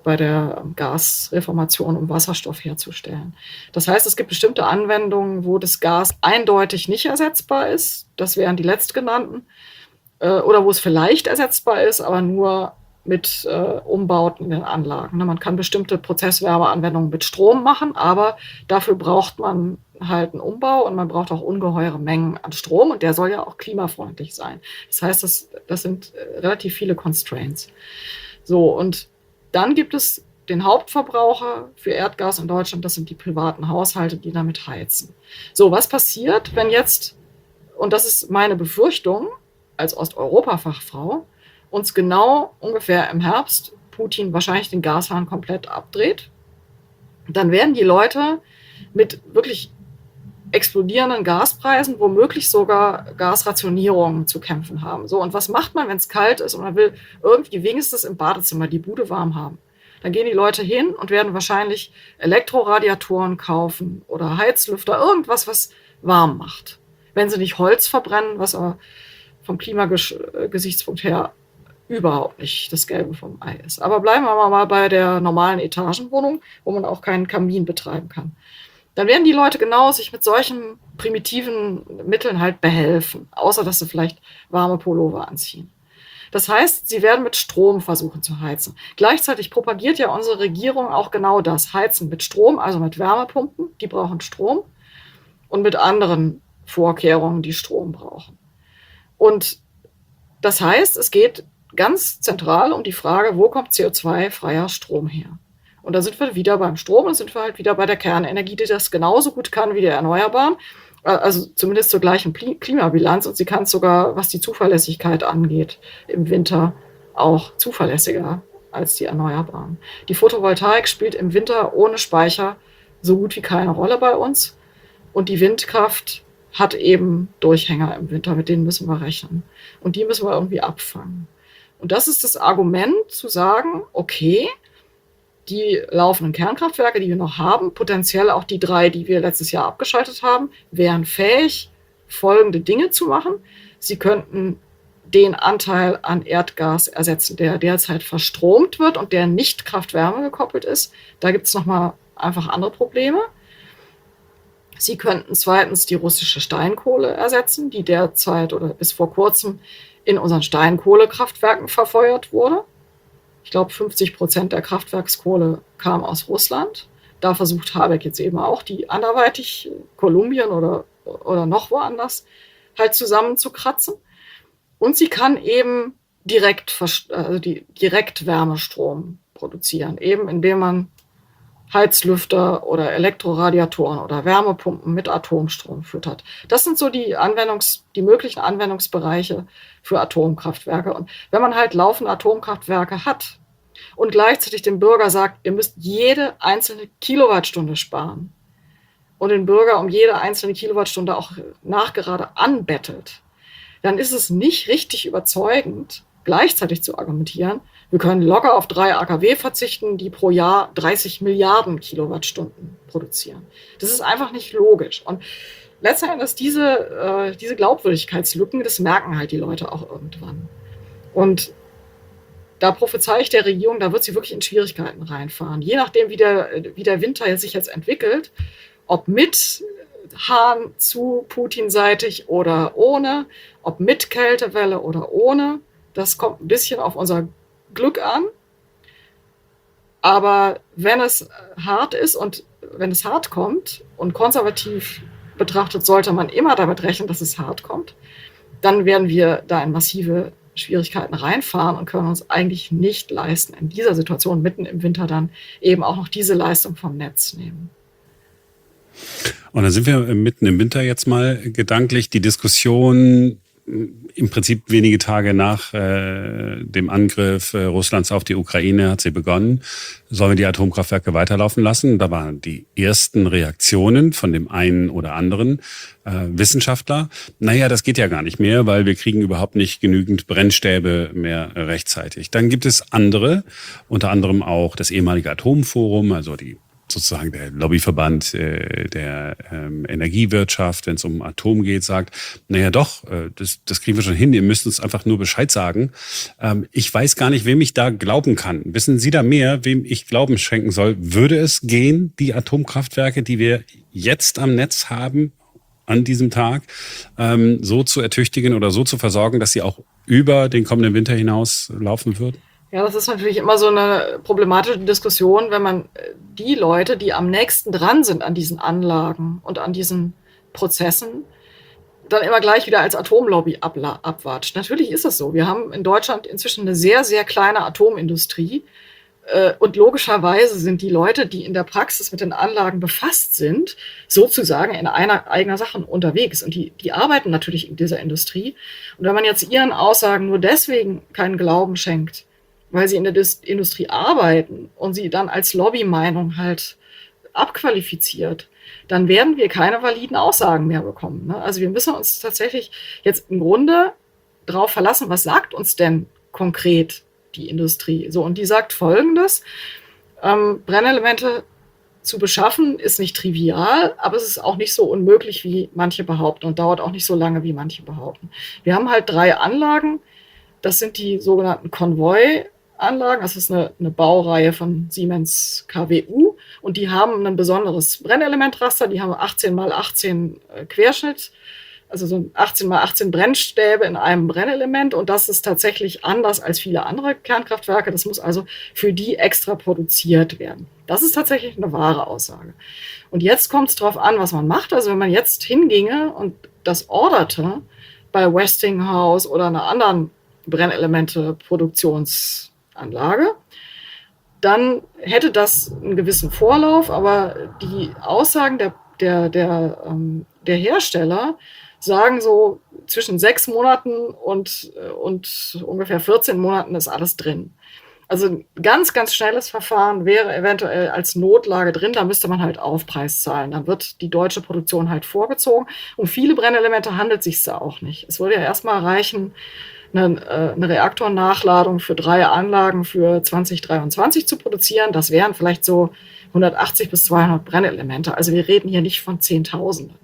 der Gasreformation, um Wasserstoff herzustellen. Das heißt, es gibt bestimmte Anwendungen, wo das Gas eindeutig nicht ersetzbar ist. Das wären die letztgenannten. Oder wo es vielleicht ersetzbar ist, aber nur mit Umbauten in den Anlagen. Man kann bestimmte Prozesswärmeanwendungen mit Strom machen, aber dafür braucht man halt einen Umbau und man braucht auch ungeheure Mengen an Strom und der soll ja auch klimafreundlich sein. Das heißt, das sind relativ viele Constraints. So, und dann gibt es den Hauptverbraucher für Erdgas in Deutschland, das sind die privaten Haushalte, die damit heizen. So, was passiert, wenn jetzt, und das ist meine Befürchtung als Osteuropa-Fachfrau, uns genau ungefähr im Herbst Putin wahrscheinlich den Gashahn komplett abdreht? Dann werden die Leute mit wirklich explodierenden Gaspreisen, womöglich sogar Gasrationierungen zu kämpfen haben. So, und was macht man, wenn es kalt ist und man will irgendwie wenigstens im Badezimmer die Bude warm haben? Dann gehen die Leute hin und werden wahrscheinlich Elektroradiatoren kaufen oder Heizlüfter, irgendwas, was warm macht. Wenn sie nicht Holz verbrennen, was aber vom Klimagesichtspunkt her überhaupt nicht das Gelbe vom Ei ist. Aber bleiben wir mal bei der normalen Etagenwohnung, wo man auch keinen Kamin betreiben kann. Dann werden die Leute genau sich mit solchen primitiven Mitteln halt behelfen, außer dass sie vielleicht warme Pullover anziehen. Das heißt, sie werden mit Strom versuchen zu heizen. Gleichzeitig propagiert ja unsere Regierung auch genau das, Heizen mit Strom, also mit Wärmepumpen, die brauchen Strom, und mit anderen Vorkehrungen, die Strom brauchen. Und das heißt, es geht ganz zentral um die Frage, wo kommt CO2-freier Strom her? Und da sind wir wieder beim Strom und sind wir halt wieder bei der Kernenergie, die das genauso gut kann wie der Erneuerbaren. Also zumindest zur gleichen Klimabilanz. Und sie kann es sogar, was die Zuverlässigkeit angeht, im Winter auch zuverlässiger als die Erneuerbaren. Die Photovoltaik spielt im Winter ohne Speicher so gut wie keine Rolle bei uns. Und die Windkraft hat eben Durchhänger im Winter, mit denen müssen wir rechnen. Und die müssen wir irgendwie abfangen. Und das ist das Argument zu sagen, okay, die laufenden Kernkraftwerke, die wir noch haben, potenziell auch die 3, die wir letztes Jahr abgeschaltet haben, wären fähig, folgende Dinge zu machen. Sie könnten den Anteil an Erdgas ersetzen, der derzeit verstromt wird und der nicht Kraft-Wärme gekoppelt ist. Da gibt es nochmal einfach andere Probleme. Sie könnten zweitens die russische Steinkohle ersetzen, die derzeit oder bis vor kurzem in unseren Steinkohlekraftwerken verfeuert wurde. Ich glaube, 50% der Kraftwerkskohle kam aus Russland. Da versucht Habeck jetzt eben auch, die anderweitig Kolumbien oder noch woanders halt zusammenzukratzen. Und sie kann eben direkt Wärmestrom produzieren, eben indem man Heizlüfter oder Elektroradiatoren oder Wärmepumpen mit Atomstrom füttert. Das sind so die möglichen Anwendungsbereiche für Atomkraftwerke. Und wenn man halt laufende Atomkraftwerke hat und gleichzeitig dem Bürger sagt, ihr müsst jede einzelne Kilowattstunde sparen und den Bürger um jede einzelne Kilowattstunde auch nachgerade anbettelt, dann ist es nicht richtig überzeugend, gleichzeitig zu argumentieren, wir können locker auf 3 AKW verzichten, die pro Jahr 30 Milliarden Kilowattstunden produzieren. Das ist einfach nicht logisch. Und letzten Endes diese Glaubwürdigkeitslücken, das merken halt die Leute auch irgendwann. Und da prophezei ich der Regierung, da wird sie wirklich in Schwierigkeiten reinfahren. Je nachdem, wie der Winter sich jetzt entwickelt, ob mit Hahn zu Putin-seitig oder ohne, ob mit Kältewelle oder ohne, das kommt ein bisschen auf unser Glück an, Aber wenn es hart ist und wenn es hart kommt und konservativ betrachtet, sollte man immer damit rechnen, dass es hart kommt, dann werden wir da in massive Schwierigkeiten reinfahren und können uns eigentlich nicht leisten, in dieser Situation mitten im Winter dann eben auch noch diese Leistung vom Netz nehmen. Und dann sind wir mitten im Winter jetzt mal gedanklich. Die Diskussion im Prinzip wenige Tage nach dem Angriff Russlands auf die Ukraine hat sie begonnen. Sollen wir die Atomkraftwerke weiterlaufen lassen? Da waren die ersten Reaktionen von dem einen oder anderen Wissenschaftler. Naja, das geht ja gar nicht mehr, weil wir kriegen überhaupt nicht genügend Brennstäbe mehr rechtzeitig. Dann gibt es andere, unter anderem auch das ehemalige Atomforum, also sozusagen der Lobbyverband der Energiewirtschaft, wenn es um Atom geht, sagt, naja doch, das kriegen wir schon hin, ihr müsst uns einfach nur Bescheid sagen. Ich weiß gar nicht, wem ich da glauben kann. Wissen Sie da mehr, wem ich Glauben schenken soll? Würde es gehen, die Atomkraftwerke, die wir jetzt am Netz haben, an diesem Tag, so zu ertüchtigen oder so zu versorgen, dass sie auch über den kommenden Winter hinaus laufen würden? Ja, das ist natürlich immer so eine problematische Diskussion, wenn man die Leute, die am nächsten dran sind an diesen Anlagen und an diesen Prozessen, dann immer gleich wieder als Atomlobby abwatscht. Natürlich ist es so. Wir haben in Deutschland inzwischen eine sehr, sehr kleine Atomindustrie. Und logischerweise sind die Leute, die in der Praxis mit den Anlagen befasst sind, sozusagen in einer eigener Sache unterwegs. Und die arbeiten natürlich in dieser Industrie. Und wenn man jetzt ihren Aussagen nur deswegen keinen Glauben schenkt, weil sie in der Industrie arbeiten und sie dann als Lobbymeinung halt abqualifiziert, dann werden wir keine validen Aussagen mehr bekommen. Ne? Also wir müssen uns tatsächlich jetzt im Grunde darauf verlassen, was sagt uns denn konkret die Industrie? So, und die sagt Folgendes: Brennelemente zu beschaffen ist nicht trivial, aber es ist auch nicht so unmöglich, wie manche behaupten, und dauert auch nicht so lange, wie manche behaupten. Wir haben halt 3 Anlagen. Das sind die sogenannten Konvoi-Anlagen. Das ist eine Baureihe von Siemens KWU, und die haben ein besonderes Brennelementraster. Die haben 18x18 Querschnitt, also so 18x18 Brennstäbe in einem Brennelement, und das ist tatsächlich anders als viele andere Kernkraftwerke. Das muss also für die extra produziert werden. Das ist tatsächlich eine wahre Aussage. Und jetzt kommt es darauf an, was man macht. Also wenn man jetzt hinginge und das orderte bei Westinghouse oder einer anderen Brennelemente-Produktionsanlage, dann hätte das einen gewissen Vorlauf, aber die Aussagen der Hersteller sagen so, zwischen 6 Monaten und ungefähr 14 Monaten ist alles drin. Also ein ganz, ganz schnelles Verfahren wäre eventuell als Notlage drin, da müsste man halt Aufpreis zahlen. Dann wird die deutsche Produktion halt vorgezogen. Um viele Brennelemente handelt es sich da auch nicht. Es würde ja erstmal reichen, eine Reaktornachladung für 3 Anlagen für 2023 zu produzieren. Das wären vielleicht so 180 bis 200 Brennelemente. Also wir reden hier nicht von Zehntausenden.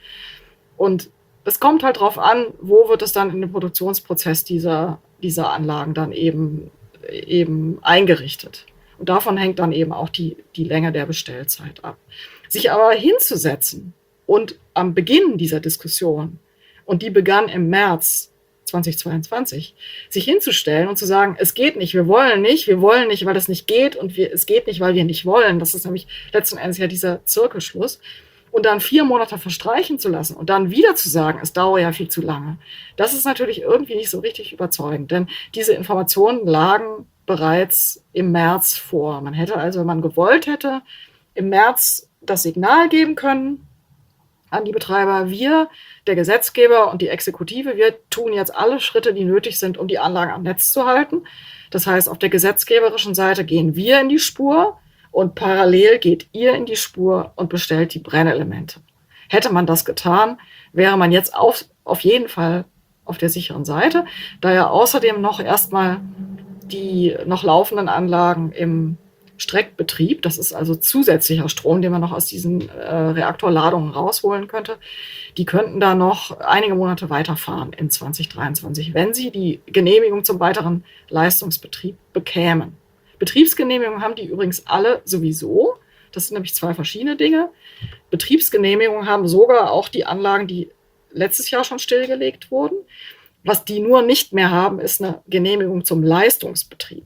Und es kommt halt drauf an, wo wird es dann in den Produktionsprozess dieser Anlagen dann eben eingerichtet. Und davon hängt dann eben auch die Länge der Bestellzeit ab. Sich aber hinzusetzen und am Beginn dieser Diskussion, und die begann im März 2022, sich hinzustellen und zu sagen, es geht nicht, wir wollen nicht, weil es nicht geht, und es geht nicht, weil wir nicht wollen. Das ist nämlich letzten Endes ja dieser Zirkelschluss. Und dann 4 Monate verstreichen zu lassen und dann wieder zu sagen, es dauert ja viel zu lange, das ist natürlich irgendwie nicht so richtig überzeugend. Denn diese Informationen lagen bereits im März vor. Man hätte also, wenn man gewollt hätte, im März das Signal geben können an die Betreiber: Wir, der Gesetzgeber und die Exekutive, wir tun jetzt alle Schritte, die nötig sind, um die Anlagen am Netz zu halten. Das heißt, auf der gesetzgeberischen Seite gehen wir in die Spur, und parallel geht ihr in die Spur und bestellt die Brennelemente. Hätte man das getan, wäre man jetzt auf jeden Fall auf der sicheren Seite, da ja außerdem noch erstmal die noch laufenden Anlagen im Streckbetrieb, das ist also zusätzlicher Strom, den man noch aus diesen Reaktorladungen rausholen könnte, die könnten da noch einige Monate weiterfahren in 2023, wenn sie die Genehmigung zum weiteren Leistungsbetrieb bekämen. Betriebsgenehmigungen haben die übrigens alle sowieso. Das sind nämlich 2 verschiedene Dinge. Betriebsgenehmigungen haben sogar auch die Anlagen, die letztes Jahr schon stillgelegt wurden. Was die nur nicht mehr haben, ist eine Genehmigung zum Leistungsbetrieb.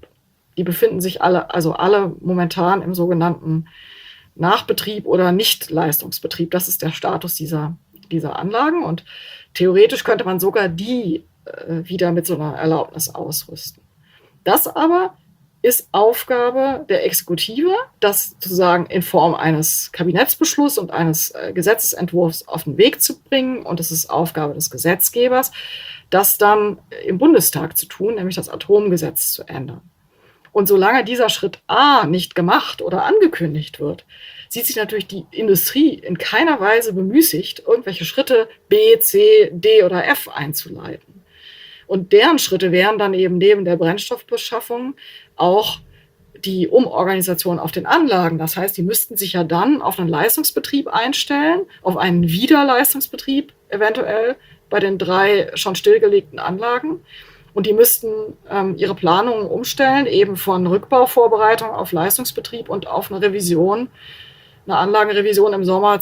Die befinden sich alle momentan im sogenannten Nachbetrieb oder Nicht-Leistungsbetrieb. Das ist der Status dieser Anlagen. Und theoretisch könnte man sogar die wieder mit so einer Erlaubnis ausrüsten. Das aber ist Aufgabe der Exekutive, das sozusagen in Form eines Kabinettsbeschlusses und eines Gesetzesentwurfs auf den Weg zu bringen. Und es ist Aufgabe des Gesetzgebers, das dann im Bundestag zu tun, nämlich das Atomgesetz zu ändern. Und solange dieser Schritt A nicht gemacht oder angekündigt wird, sieht sich natürlich die Industrie in keiner Weise bemüßigt, irgendwelche Schritte B, C, D oder F einzuleiten. Und deren Schritte wären dann eben neben der Brennstoffbeschaffung auch die Umorganisation auf den Anlagen. Das heißt, die müssten sich ja dann auf einen Leistungsbetrieb einstellen, auf einen Wiederleistungsbetrieb eventuell bei den 3 schon stillgelegten Anlagen. Und die müssten ihre Planungen umstellen, eben von Rückbauvorbereitung auf Leistungsbetrieb und auf eine Revision, eine Anlagenrevision im Sommer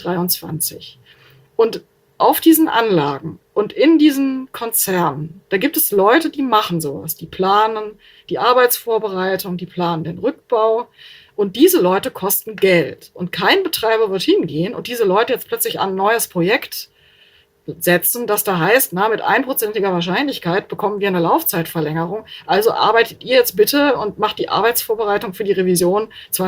2023. Und auf diesen Anlagen und in diesen Konzernen, da gibt es Leute, die machen sowas, die planen die Arbeitsvorbereitung, die planen den Rückbau. Und diese Leute kosten Geld. Und kein Betreiber wird hingehen und diese Leute jetzt plötzlich an ein neues Projekt setzen, das da heißt, mit 1%iger Wahrscheinlichkeit bekommen wir eine Laufzeitverlängerung. Also arbeitet ihr jetzt bitte und macht die Arbeitsvorbereitung für die Revision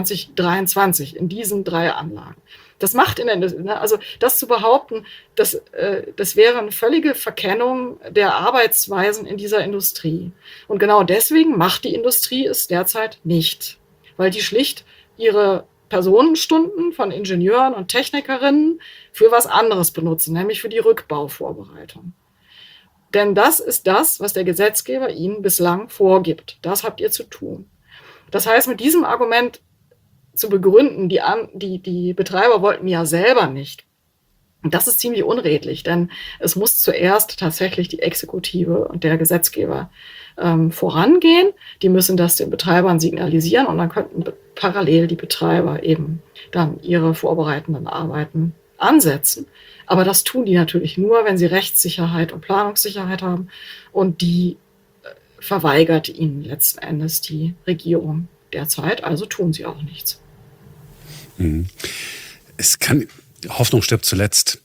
2023 in diesen 3 Anlagen. Das macht also das zu behaupten, das wäre eine völlige Verkennung der Arbeitsweisen in dieser Industrie. Und genau deswegen macht die Industrie es derzeit nicht, weil die schlicht ihre Personenstunden von Ingenieuren und Technikerinnen für was anderes benutzen, nämlich für die Rückbauvorbereitung. Denn das ist das, was der Gesetzgeber ihnen bislang vorgibt. Das habt ihr zu tun. Das heißt, mit diesem Argument zu begründen, die Betreiber wollten ja selber nicht. Und das ist ziemlich unredlich, denn es muss zuerst tatsächlich die Exekutive und der Gesetzgeber vorangehen. Die müssen das den Betreibern signalisieren und dann könnten parallel die Betreiber eben dann ihre vorbereitenden Arbeiten ansetzen. Aber das tun die natürlich nur, wenn sie Rechtssicherheit und Planungssicherheit haben. Und die verweigert ihnen letzten Endes die Regierung derzeit. Also tun sie auch nichts. Hoffnung stirbt zuletzt.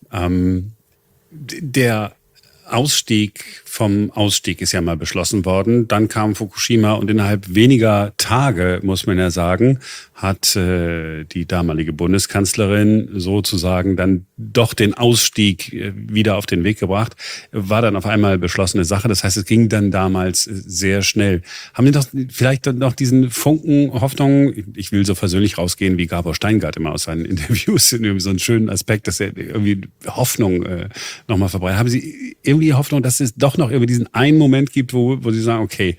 Der Ausstieg vom Ausstieg ist ja mal beschlossen worden. Dann kam Fukushima und innerhalb weniger Tage, muss man ja sagen, hat die damalige Bundeskanzlerin sozusagen dann doch den Ausstieg wieder auf den Weg gebracht. War dann auf einmal beschlossene Sache. Das heißt, es ging dann damals sehr schnell. Haben Sie doch vielleicht noch diesen Funken Hoffnung? Ich will so versöhnlich rausgehen wie Gabor Steingart immer aus seinen Interviews, in so einen schönen Aspekt, dass er irgendwie Hoffnung nochmal verbreitet. Haben Sie irgendwie Hoffnung, dass es doch noch irgendwie diesen einen Moment gibt, wo Sie sagen, okay,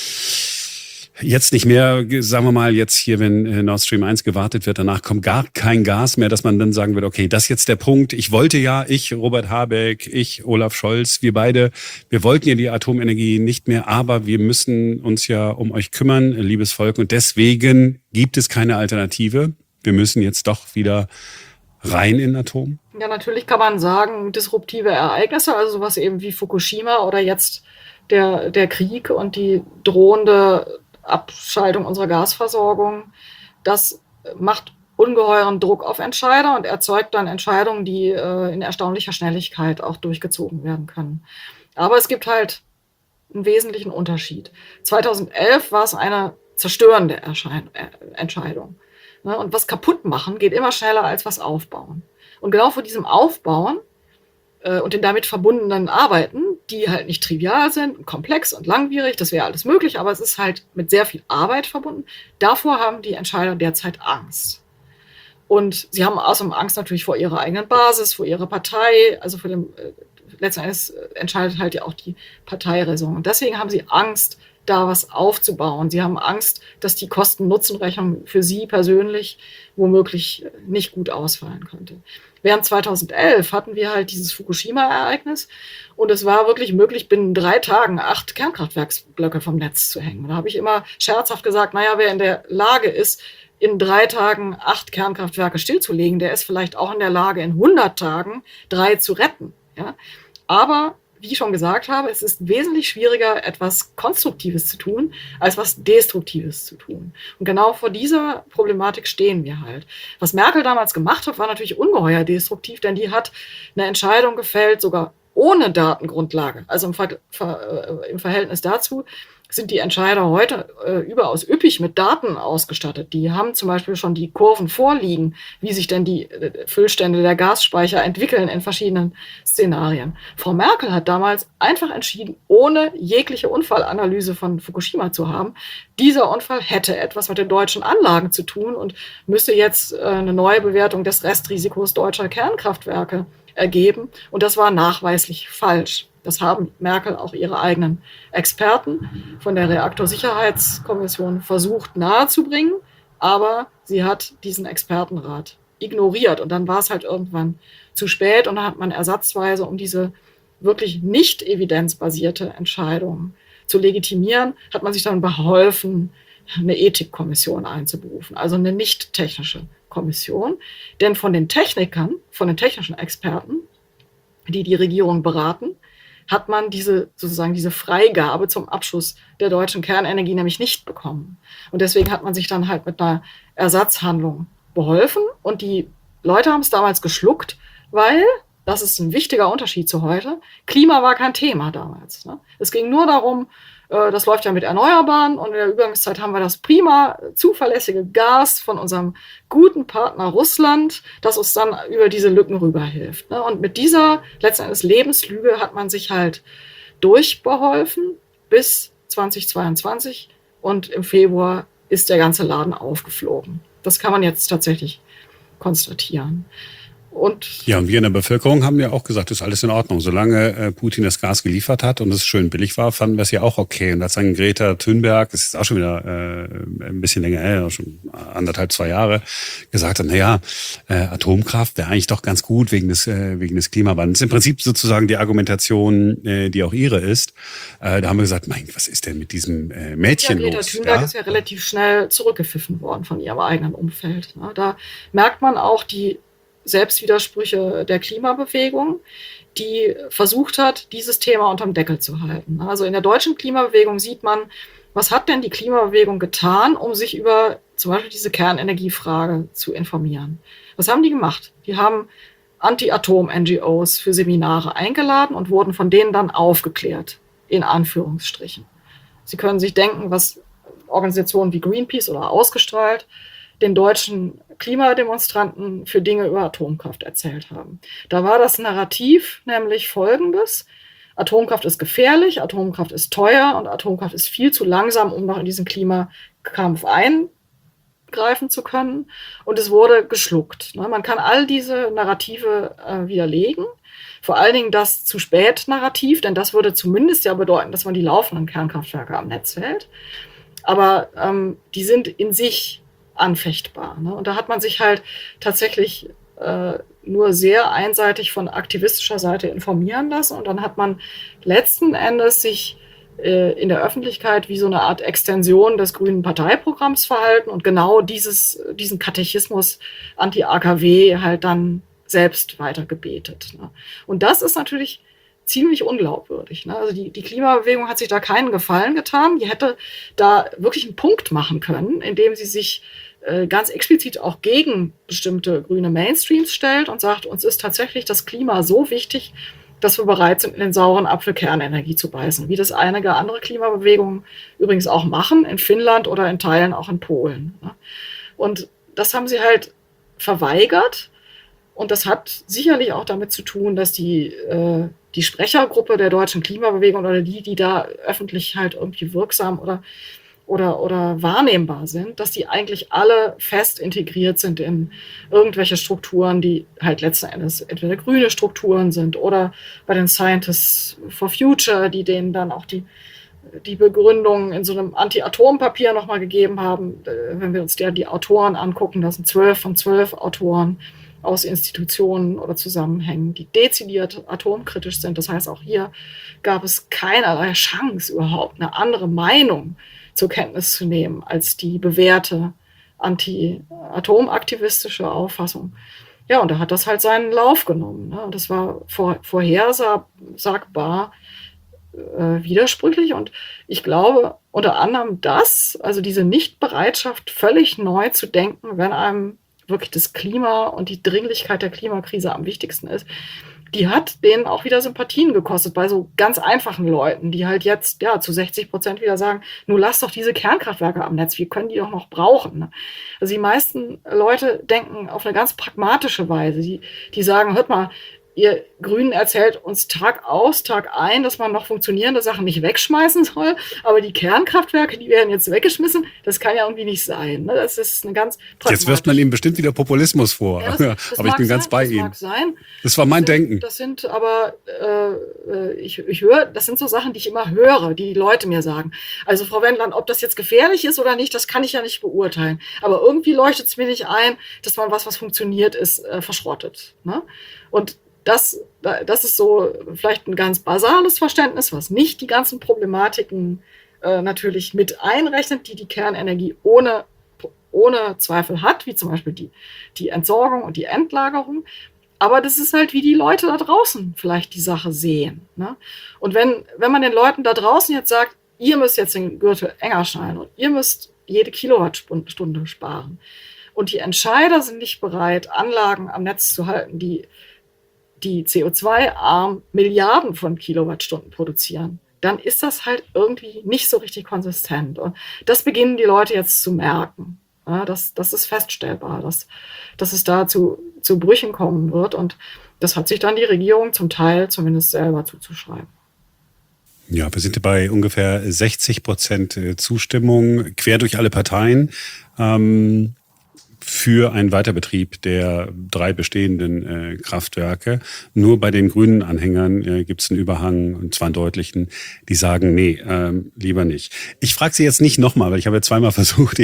jetzt nicht mehr, sagen wir mal, jetzt hier, wenn Nord Stream 1 gewartet wird, danach kommt gar kein Gas mehr, dass man dann sagen wird, okay, das ist jetzt der Punkt. Ich, Robert Habeck, ich, Olaf Scholz, wir beide, wir wollten ja die Atomenergie nicht mehr, aber wir müssen uns ja um euch kümmern, liebes Volk, und deswegen gibt es keine Alternative. Wir müssen jetzt doch wieder rein in Atom? Ja, natürlich kann man sagen, disruptive Ereignisse, also sowas eben wie Fukushima oder jetzt der Krieg und die drohende Abschaltung unserer Gasversorgung, das macht ungeheuren Druck auf Entscheider und erzeugt dann Entscheidungen, die in erstaunlicher Schnelligkeit auch durchgezogen werden können. Aber es gibt halt einen wesentlichen Unterschied. 2011 war es eine zerstörende Entscheidung. Und was kaputt machen geht immer schneller als was aufbauen. Und genau vor diesem Aufbauen und den damit verbundenen Arbeiten, die halt nicht trivial sind, komplex und langwierig, das wäre alles möglich, aber es ist halt mit sehr viel Arbeit verbunden. Davor haben die Entscheider derzeit Angst. Und sie haben außerdem Angst natürlich vor ihrer eigenen Basis, vor ihrer Partei, also vor dem, letzten Endes entscheidet halt ja auch die Parteiräson. Und deswegen haben sie Angst, da was aufzubauen. Sie haben Angst, dass die Kosten-Nutzen-Rechnung für sie persönlich womöglich nicht gut ausfallen könnte. Während 2011 hatten wir halt dieses Fukushima-Ereignis und es war wirklich möglich, binnen 3 Tagen 8 Kernkraftwerksblöcke vom Netz zu hängen. Da habe ich immer scherzhaft gesagt, naja, wer in der Lage ist, in 3 Tagen 8 Kernkraftwerke stillzulegen, der ist vielleicht auch in der Lage, in 100 Tagen 3 zu retten. Ja? Aber wie ich schon gesagt habe, es ist wesentlich schwieriger, etwas Konstruktives zu tun, als was Destruktives zu tun. Und genau vor dieser Problematik stehen wir halt. Was Merkel damals gemacht hat, war natürlich ungeheuer destruktiv, denn die hat eine Entscheidung gefällt, sogar ohne Datengrundlage. Also im Verhältnis dazu sind die Entscheider heute überaus üppig mit Daten ausgestattet. Die haben zum Beispiel schon die Kurven vorliegen, wie sich denn die Füllstände der Gasspeicher entwickeln in verschiedenen Szenarien. Frau Merkel hat damals einfach entschieden, ohne jegliche Unfallanalyse von Fukushima zu haben, dieser Unfall hätte etwas mit den deutschen Anlagen zu tun und müsste jetzt eine neue Bewertung des Restrisikos deutscher Kernkraftwerke ergeben. Und das war nachweislich falsch. Das haben Merkel auch ihre eigenen Experten von der Reaktorsicherheitskommission versucht nahezubringen, aber sie hat diesen Expertenrat ignoriert. Und dann war es halt irgendwann zu spät und dann hat man ersatzweise, um diese wirklich nicht evidenzbasierte Entscheidung zu legitimieren, hat man sich dann beholfen, eine Ethikkommission einzuberufen, also eine nicht technische Kommission. Denn von den Technikern, von den technischen Experten, die die Regierung beraten, hat man diese Freigabe zum Abschuss der deutschen Kernenergie nämlich nicht bekommen. Und deswegen hat man sich dann halt mit einer Ersatzhandlung beholfen. Und die Leute haben es damals geschluckt, weil, das ist ein wichtiger Unterschied zu heute, Klima war kein Thema damals. Ne? Es ging nur darum, das läuft ja mit Erneuerbaren und in der Übergangszeit haben wir das prima zuverlässige Gas von unserem guten Partner Russland, das uns dann über diese Lücken rüberhilft. Ne? Und mit dieser letzten Endes Lebenslüge hat man sich halt durchbeholfen bis 2022 und im Februar ist der ganze Laden aufgeflogen. Das kann man jetzt tatsächlich konstatieren. Und wir in der Bevölkerung haben ja auch gesagt, das ist alles in Ordnung. Solange Putin das Gas geliefert hat und es schön billig war, fanden wir es ja auch okay. Und als dann Greta Thunberg, das ist auch schon wieder ein bisschen länger her, schon 1,5, 2 Jahre, gesagt hat, Atomkraft wäre eigentlich doch ganz gut wegen des Klimawandels. Im Prinzip sozusagen die Argumentation, die auch ihre ist. Da haben wir gesagt, mein, was ist denn mit diesem Mädchen los? Greta Thunberg ist ja relativ schnell zurückgepfiffen worden von ihrem eigenen Umfeld. Ne? Da merkt man auch die Selbstwidersprüche der Klimabewegung, die versucht hat, dieses Thema unterm Deckel zu halten. Also in der deutschen Klimabewegung sieht man, was hat denn die Klimabewegung getan, um sich über zum Beispiel diese Kernenergiefrage zu informieren. Was haben die gemacht? Die haben Anti-Atom-NGOs für Seminare eingeladen und wurden von denen dann aufgeklärt, in Anführungsstrichen. Sie können sich denken, was Organisationen wie Greenpeace oder Ausgestrahlt den deutschen Klimademonstranten für Dinge über Atomkraft erzählt haben. Da war das Narrativ nämlich folgendes: Atomkraft ist gefährlich, Atomkraft ist teuer und Atomkraft ist viel zu langsam, um noch in diesen Klimakampf eingreifen zu können. Und es wurde geschluckt. Man kann all diese Narrative widerlegen. Vor allen Dingen das zu spät Narrativ, denn das würde zumindest ja bedeuten, dass man die laufenden Kernkraftwerke am Netz hält. Aber die sind in sich anfechtbar. Ne? Und da hat man sich halt tatsächlich nur sehr einseitig von aktivistischer Seite informieren lassen. Und dann hat man letzten Endes sich in der Öffentlichkeit wie so eine Art Extension des grünen Parteiprogramms verhalten und genau diesen Katechismus Anti-AKW halt dann selbst weitergebetet. Ne? Und das ist natürlich ziemlich unglaubwürdig. Ne? Also die Klimabewegung hat sich da keinen Gefallen getan. Die hätte da wirklich einen Punkt machen können, indem sie sich ganz explizit auch gegen bestimmte grüne Mainstreams stellt und sagt, uns ist tatsächlich das Klima so wichtig, dass wir bereit sind, in den sauren Apfel Kernenergie zu beißen, wie das einige andere Klimabewegungen übrigens auch machen, in Finnland oder in Teilen auch in Polen. Ne? Und das haben sie halt verweigert und das hat sicherlich auch damit zu tun, dass die Sprechergruppe der deutschen Klimabewegung oder die da öffentlich halt irgendwie wirksam oder wahrnehmbar sind, dass die eigentlich alle fest integriert sind in irgendwelche Strukturen, die halt letzten Endes entweder grüne Strukturen sind oder bei den Scientists for Future, die denen dann auch die Begründung in so einem Anti-Atom-Papier nochmal gegeben haben. Wenn wir uns die Autoren angucken, das sind 12 von 12 Autoren aus Institutionen oder Zusammenhängen, die dezidiert atomkritisch sind. Das heißt, auch hier gab es keinerlei Chance, überhaupt eine andere Meinung zur Kenntnis zu nehmen als die bewährte anti-atomaktivistische Auffassung. Ja, und da hat das halt seinen Lauf genommen. Ne? Und das war vorhersagbar widersprüchlich. Und ich glaube, unter anderem also diese Nichtbereitschaft, völlig neu zu denken, wenn einem wirklich das Klima und die Dringlichkeit der Klimakrise am wichtigsten ist, die hat denen auch wieder Sympathien gekostet bei so ganz einfachen Leuten, die halt jetzt zu 60% wieder sagen, nur lass doch diese Kernkraftwerke am Netz, wir können die doch noch brauchen. Ne? Also die meisten Leute denken auf eine ganz pragmatische Weise. Die sagen, hört mal, ihr Grünen erzählt uns Tag aus, Tag ein, dass man noch funktionierende Sachen nicht wegschmeißen soll, aber die Kernkraftwerke, die werden jetzt weggeschmissen, das kann ja irgendwie nicht sein. Ne? Das ist eine ganz Jetzt wirft man ihm bestimmt wieder Populismus vor, das aber ich bin ganz bei ihm. Mag sein. Das war mein Denken. Das sind aber, ich höre, das sind so Sachen, die ich immer höre, die Leute mir sagen. Also Frau Wendland, ob das jetzt gefährlich ist oder nicht, das kann ich ja nicht beurteilen. Aber irgendwie leuchtet es mir nicht ein, dass man was funktioniert ist, verschrottet. Ne? Und das ist so vielleicht ein ganz basales Verständnis, was nicht die ganzen Problematiken natürlich mit einrechnet, die Kernenergie ohne Zweifel hat, wie zum Beispiel die Entsorgung und die Endlagerung. Aber das ist halt, wie die Leute da draußen vielleicht die Sache sehen. Ne? Und wenn man den Leuten da draußen jetzt sagt, ihr müsst jetzt den Gürtel enger schnallen und ihr müsst jede Kilowattstunde sparen und die Entscheider sind nicht bereit, Anlagen am Netz zu halten, die CO2-arm Milliarden von Kilowattstunden produzieren, dann ist das halt irgendwie nicht so richtig konsistent. Und das beginnen die Leute jetzt zu merken. Ja, das ist feststellbar, dass es da zu Brüchen kommen wird. Und das hat sich dann die Regierung zum Teil zumindest selber zuzuschreiben. Ja, wir sind bei ungefähr 60% Zustimmung quer durch alle Parteien. Für einen Weiterbetrieb der 3 bestehenden Kraftwerke. Nur bei den grünen Anhängern gibt es einen Überhang, und zwar einen deutlichen, die sagen, nee, lieber nicht. Ich frage Sie jetzt nicht nochmal, weil ich habe ja zweimal versucht,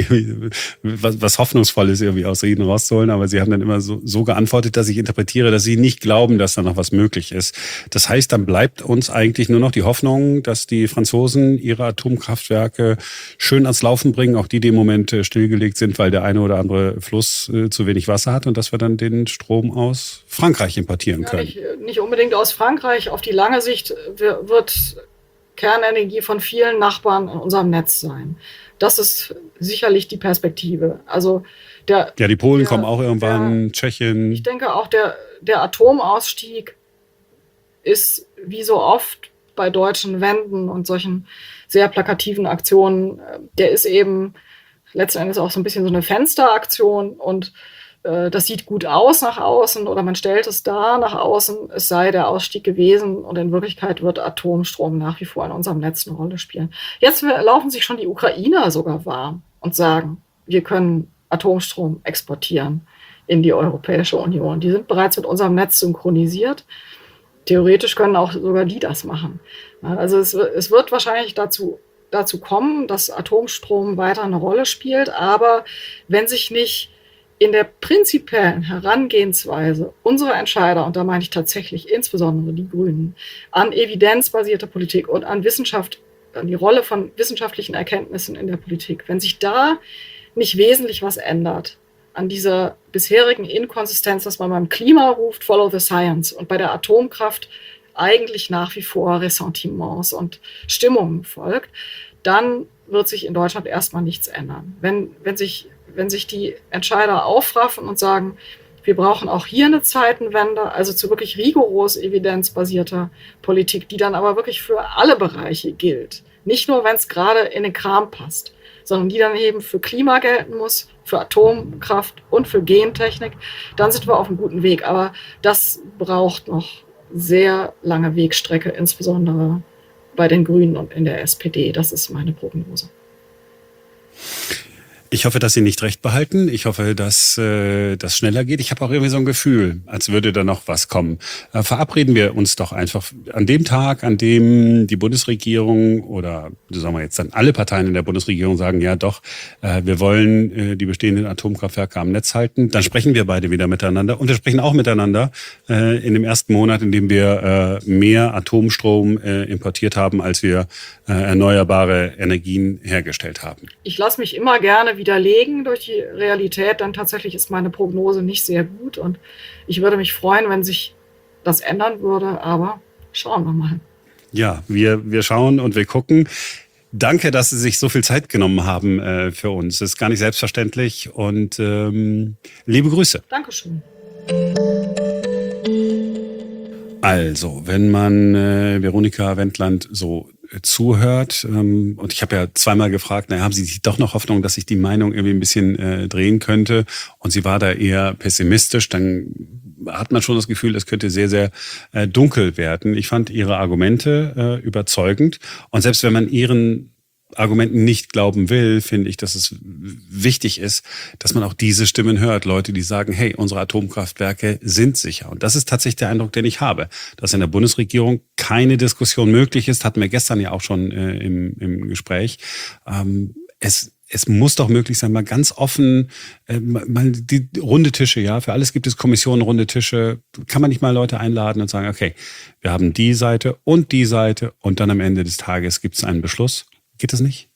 was Hoffnungsvolles irgendwie aus Reden rauszuholen, aber Sie haben dann immer so geantwortet, dass ich interpretiere, dass Sie nicht glauben, dass da noch was möglich ist. Das heißt, dann bleibt uns eigentlich nur noch die Hoffnung, dass die Franzosen ihre Atomkraftwerke schön ans Laufen bringen, auch die im Moment stillgelegt sind, weil der eine oder andere Fluss zu wenig Wasser hat und dass wir dann den Strom aus Frankreich importieren können. Nicht unbedingt aus Frankreich. Auf die lange Sicht wird Kernenergie von vielen Nachbarn in unserem Netz sein. Das ist sicherlich die Perspektive. Also die Polen kommen auch irgendwann, Tschechien. Ich denke auch, der Atomausstieg ist wie so oft bei deutschen Wenden und solchen sehr plakativen Aktionen, der ist eben letzten Endes auch so ein bisschen so eine Fensteraktion und das sieht gut aus nach außen oder man stellt es dar nach außen, es sei der Ausstieg gewesen und in Wirklichkeit wird Atomstrom nach wie vor in unserem Netz eine Rolle spielen. Jetzt laufen sich schon die Ukrainer sogar warm und sagen, wir können Atomstrom exportieren in die Europäische Union. Die sind bereits mit unserem Netz synchronisiert. Theoretisch können auch sogar die das machen. Also es wird wahrscheinlich dazu kommen, dass Atomstrom weiter eine Rolle spielt. Aber wenn sich nicht in der prinzipiellen Herangehensweise unserer Entscheider, und da meine ich tatsächlich insbesondere die Grünen, an evidenzbasierte Politik und an Wissenschaft, an die Rolle von wissenschaftlichen Erkenntnissen in der Politik, wenn sich da nicht wesentlich was ändert, an dieser bisherigen Inkonsistenz, dass man beim Klima ruft, follow the science, und bei der Atomkraft eigentlich nach wie vor Ressentiments und Stimmungen folgt, dann wird sich in Deutschland erstmal nichts ändern. Wenn sich die Entscheider aufraffen und sagen, wir brauchen auch hier eine Zeitenwende, also zu wirklich rigoros evidenzbasierter Politik, die dann aber wirklich für alle Bereiche gilt. Nicht nur, wenn es gerade in den Kram passt, sondern die dann eben für Klima gelten muss, für Atomkraft und für Gentechnik, dann sind wir auf einem guten Weg. Aber das braucht noch sehr lange Wegstrecke, insbesondere bei den Grünen und in der SPD. Das ist meine Prognose. Ich hoffe, dass Sie nicht recht behalten. Ich hoffe, dass das schneller geht. Ich habe auch irgendwie so ein Gefühl, als würde da noch was kommen. Verabreden wir uns doch einfach an dem Tag, an dem die Bundesregierung oder sagen wir jetzt dann alle Parteien in der Bundesregierung sagen, ja doch, wir wollen die bestehenden Atomkraftwerke am Netz halten. Dann sprechen wir beide wieder miteinander. Und wir sprechen auch miteinander in dem ersten Monat, in dem wir mehr Atomstrom importiert haben, als wir erneuerbare Energien hergestellt haben. Ich lasse mich immer gerne wieder widerlegen durch die Realität, dann tatsächlich ist meine Prognose nicht sehr gut. Und ich würde mich freuen, wenn sich das ändern würde, aber schauen wir mal. Ja, wir schauen und wir gucken. Danke, dass Sie sich so viel Zeit genommen haben für uns. Das ist gar nicht selbstverständlich und liebe Grüße. Dankeschön. Also, wenn man Veronika Wendland so zuhört, und ich habe ja zweimal gefragt, haben Sie doch noch Hoffnung, dass sich die Meinung irgendwie ein bisschen drehen könnte? Und sie war da eher pessimistisch, dann hat man schon das Gefühl, es könnte sehr, sehr dunkel werden. Ich fand Ihre Argumente überzeugend. Und selbst wenn man Ihren Argumenten nicht glauben will, finde ich, dass es wichtig ist, dass man auch diese Stimmen hört. Leute, die sagen, hey, unsere Atomkraftwerke sind sicher. Und das ist tatsächlich der Eindruck, den ich habe. Dass in der Bundesregierung keine Diskussion möglich ist, hatten wir gestern ja auch schon im Gespräch. Es muss doch möglich sein, mal ganz offen, mal die runde Tische, ja, für alles gibt es Kommissionen, runde Tische. Kann man nicht mal Leute einladen und sagen, okay, wir haben die Seite und dann am Ende des Tages gibt es einen Beschluss. Geht das nicht?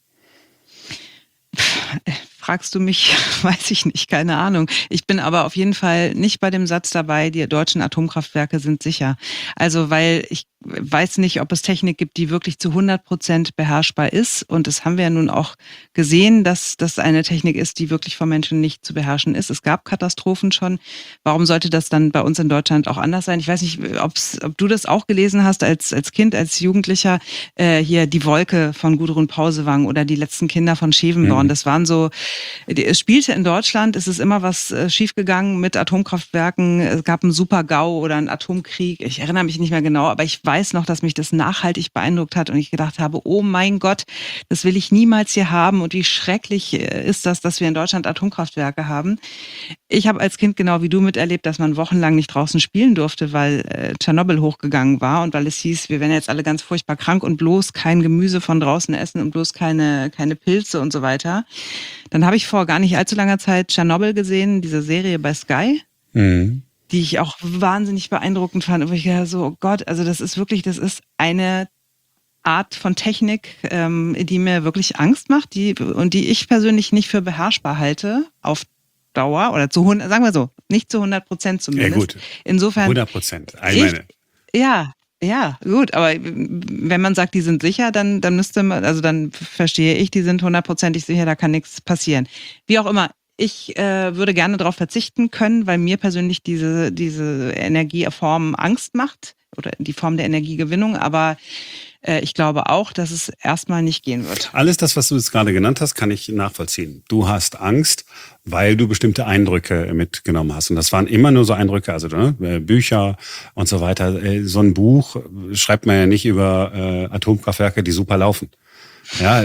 Fragst du mich, weiß ich nicht, keine Ahnung. Ich bin aber auf jeden Fall nicht bei dem Satz dabei, die deutschen Atomkraftwerke sind sicher. Also, weil ich weiß nicht, ob es Technik gibt, die wirklich zu 100% beherrschbar ist. Und das haben wir ja nun auch gesehen, dass das eine Technik ist, die wirklich von Menschen nicht zu beherrschen ist. Es gab Katastrophen schon. Warum sollte das dann bei uns in Deutschland auch anders sein? Ich weiß nicht, ob du das auch gelesen hast als Kind, als Jugendlicher. Hier Die Wolke von Gudrun Pausewang oder Die letzten Kinder von Schevenborn. Das waren so, es spielte in Deutschland, es ist immer was schiefgegangen mit Atomkraftwerken. Es gab einen Super-GAU oder einen Atomkrieg. Ich erinnere mich nicht mehr genau, aber ich weiß noch, dass mich das nachhaltig beeindruckt hat und ich gedacht habe, oh mein Gott, das will ich niemals hier haben und wie schrecklich ist das, dass wir in Deutschland Atomkraftwerke haben. Ich habe als Kind genau wie du miterlebt, dass man wochenlang nicht draußen spielen durfte, weil Tschernobyl hochgegangen war und weil es hieß, wir werden jetzt alle ganz furchtbar krank und bloß kein Gemüse von draußen essen und bloß keine Pilze und so weiter. Dann habe ich vor gar nicht allzu langer Zeit Tschernobyl gesehen, diese Serie bei Sky. Die ich auch wahnsinnig beeindruckend fand. Und ich dachte so, oh Gott, also das ist eine Art von Technik, die mir wirklich Angst macht, die ich persönlich nicht für beherrschbar halte auf Dauer oder sagen wir so, nicht zu 100% zumindest. Ja gut, insofern 100%. Ja, gut, aber wenn man sagt, die sind sicher, dann müsste man, also dann verstehe ich, die sind 100%ig sicher, da kann nichts passieren. Wie auch immer. Ich würde gerne darauf verzichten können, weil mir persönlich diese Energieform Angst macht oder die Form der Energiegewinnung, aber ich glaube auch, dass es erstmal nicht gehen wird. Alles das, was du jetzt gerade genannt hast, kann ich nachvollziehen. Du hast Angst, weil du bestimmte Eindrücke mitgenommen hast. Und das waren immer nur so Eindrücke, also Bücher und so weiter. So ein Buch schreibt man ja nicht über Atomkraftwerke, die super laufen. Ja,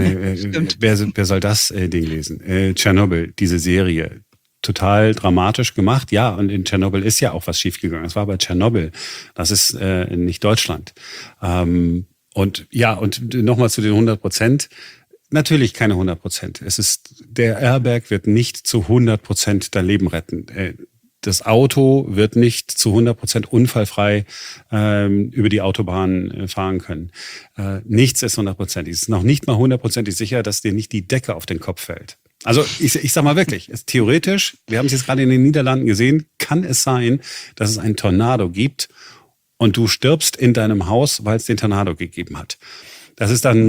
wer soll das Ding lesen? Tschernobyl, diese Serie, total dramatisch gemacht. Ja, und in Tschernobyl ist ja auch was schiefgegangen. Es war aber Tschernobyl. Das ist nicht Deutschland. Und nochmal zu den 100%. Natürlich keine 100%. Der Airbag wird nicht zu 100% dein Leben retten. Das Auto wird nicht zu 100% unfallfrei über die Autobahn fahren können. Nichts ist 100%. Es ist noch nicht mal 100% sicher, dass dir nicht die Decke auf den Kopf fällt. Also ich sag mal wirklich, theoretisch, wir haben es jetzt gerade in den Niederlanden gesehen, kann es sein, dass es einen Tornado gibt und du stirbst in deinem Haus, weil es den Tornado gegeben hat. Das ist dann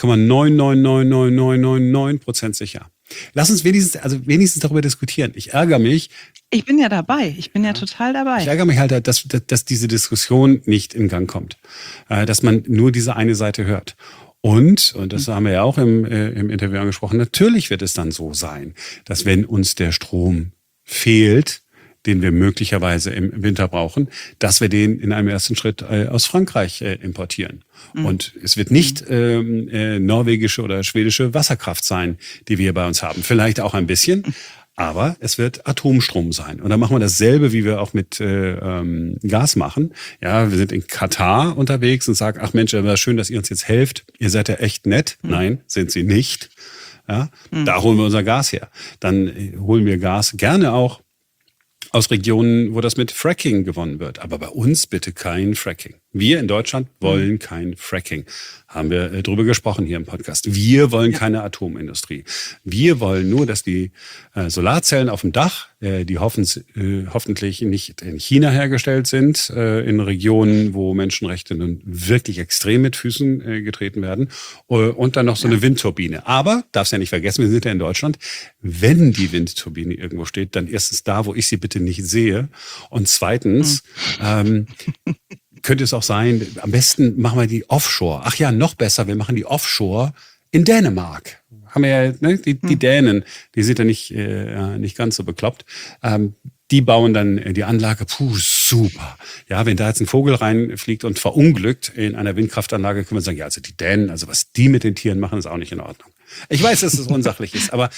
99,9999999% sicher. Lass uns wenigstens darüber diskutieren. Ich ärgere mich. Ich bin ja dabei. Ich bin ja total dabei. Ich ärgere mich halt, dass diese Diskussion nicht in Gang kommt. Dass man nur diese eine Seite hört. Und das haben wir ja auch im Interview angesprochen, natürlich wird es dann so sein, dass wenn uns der Strom fehlt, den wir möglicherweise im Winter brauchen, dass wir den in einem ersten Schritt aus Frankreich importieren. Und es wird nicht norwegische oder schwedische Wasserkraft sein, die wir bei uns haben. Vielleicht auch ein bisschen, aber es wird Atomstrom sein. Und dann machen wir dasselbe, wie wir auch mit Gas machen. Ja, wir sind in Katar unterwegs und sagen, ach Mensch, wäre schön, dass ihr uns jetzt helft. Ihr seid ja echt nett. Nein, sind sie nicht. Ja, da holen wir unser Gas her. Dann holen wir Gas gerne auch aus Regionen, wo das mit Fracking gewonnen wird. Aber bei uns bitte kein Fracking. Wir in Deutschland wollen kein Fracking. Haben wir drüber gesprochen hier im Podcast. Wir wollen keine Atomindustrie. Wir wollen nur, dass die Solarzellen auf dem Dach, die hoffentlich nicht in China hergestellt sind, in Regionen, wo Menschenrechte nun wirklich extrem mit Füßen getreten werden, und dann noch so eine Windturbine. Aber, darfst ja nicht vergessen, wir sind ja in Deutschland, wenn die Windturbine irgendwo steht, dann erstens da, wo ich sie bitte nicht sehe, und zweitens, könnte es auch sein, am besten machen wir die Offshore. Ach ja, noch besser, wir machen die Offshore in Dänemark. Haben wir ja, ne, die Dänen, die sind ja nicht ganz so bekloppt. Die bauen dann die Anlage, super. Ja, wenn da jetzt ein Vogel reinfliegt und verunglückt in einer Windkraftanlage, können wir sagen, ja, also die Dänen, also was die mit den Tieren machen, ist auch nicht in Ordnung. Ich weiß, dass es unsachlich ist, aber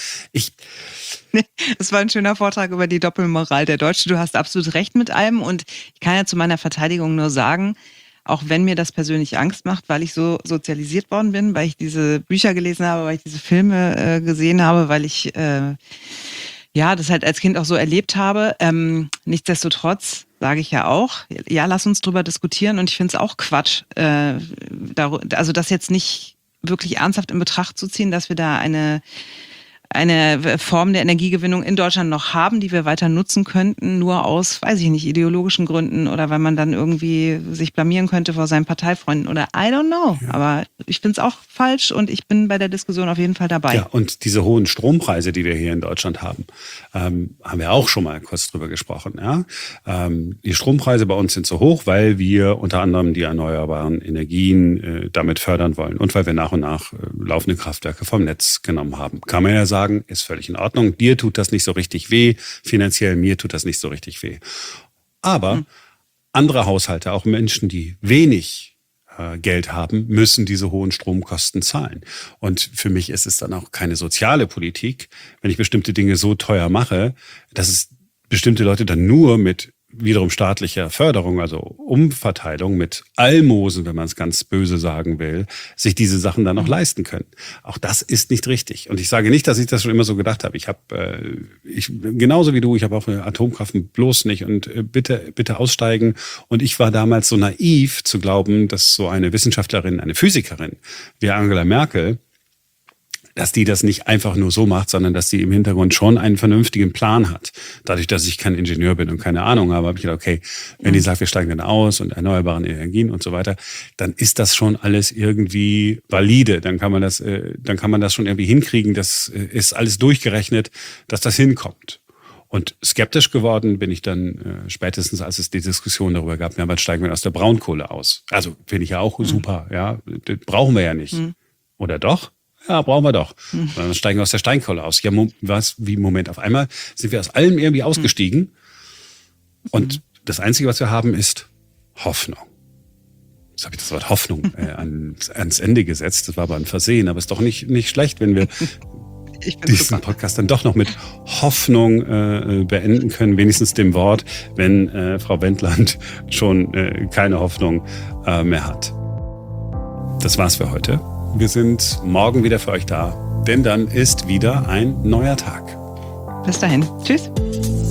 es war ein schöner Vortrag über die Doppelmoral der Deutschen. Du hast absolut recht mit allem und ich kann ja zu meiner Verteidigung nur sagen, auch wenn mir das persönlich Angst macht, weil ich so sozialisiert worden bin, weil ich diese Bücher gelesen habe, weil ich diese Filme gesehen habe, weil ich das halt als Kind auch so erlebt habe. Nichtsdestotrotz sage ich ja auch, ja, lass uns drüber diskutieren und ich finde es auch Quatsch, also das jetzt nicht wirklich ernsthaft in Betracht zu ziehen, dass wir da eine Form der Energiegewinnung in Deutschland noch haben, die wir weiter nutzen könnten, nur aus, weiß ich nicht, ideologischen Gründen oder weil man dann irgendwie sich blamieren könnte vor seinen Parteifreunden oder I don't know. Ja. Aber ich finde es auch falsch und ich bin bei der Diskussion auf jeden Fall dabei. Ja, und diese hohen Strompreise, die wir hier in Deutschland haben, haben wir auch schon mal kurz drüber gesprochen. Ja? Die Strompreise bei uns sind so hoch, weil wir unter anderem die erneuerbaren Energien damit fördern wollen und weil wir nach und nach laufende Kraftwerke vom Netz genommen haben. Kann man ja sagen, ist völlig in Ordnung. Dir tut das nicht so richtig weh, finanziell, mir tut das nicht so richtig weh. Aber andere Haushalte, auch Menschen, die wenig Geld haben, müssen diese hohen Stromkosten zahlen. Und für mich ist es dann auch keine soziale Politik, wenn ich bestimmte Dinge so teuer mache, dass es bestimmte Leute dann nur mit wiederum staatlicher Förderung, also Umverteilung mit Almosen, wenn man es ganz böse sagen will, sich diese Sachen dann noch leisten können. Auch das ist nicht richtig. Und ich sage nicht, dass ich das schon immer so gedacht habe. Ich genauso wie du, ich habe auch Atomkraft bloß nicht und bitte aussteigen. Und ich war damals so naiv zu glauben, dass so eine Wissenschaftlerin, eine Physikerin wie Angela Merkel, dass die das nicht einfach nur so macht, sondern dass sie im Hintergrund schon einen vernünftigen Plan hat. Dadurch, dass ich kein Ingenieur bin und keine Ahnung habe, habe ich gedacht, okay, wenn die sagt, wir steigen dann aus und erneuerbaren Energien und so weiter, dann ist das schon alles irgendwie valide. Dann kann man das schon irgendwie hinkriegen. Das ist alles durchgerechnet, dass das hinkommt. Und skeptisch geworden bin ich dann spätestens, als es die Diskussion darüber gab, ja, wann steigen wir aus der Braunkohle aus? Also finde ich ja auch super, ja, das brauchen wir ja nicht. Oder doch? Ja, brauchen wir doch. Dann steigen wir aus der Steinkohle aus. Ja, Moment, auf einmal sind wir aus allem irgendwie ausgestiegen. Und das Einzige, was wir haben, ist Hoffnung. Jetzt habe ich das Wort Hoffnung ans Ende gesetzt. Das war aber ein Versehen. Aber es ist doch nicht schlecht, wenn wir diesen Podcast dann doch noch mit Hoffnung beenden können. Wenigstens dem Wort, wenn Frau Wendland schon keine Hoffnung mehr hat. Das war's für heute. Wir sind morgen wieder für euch da, denn dann ist wieder ein neuer Tag. Bis dahin. Tschüss.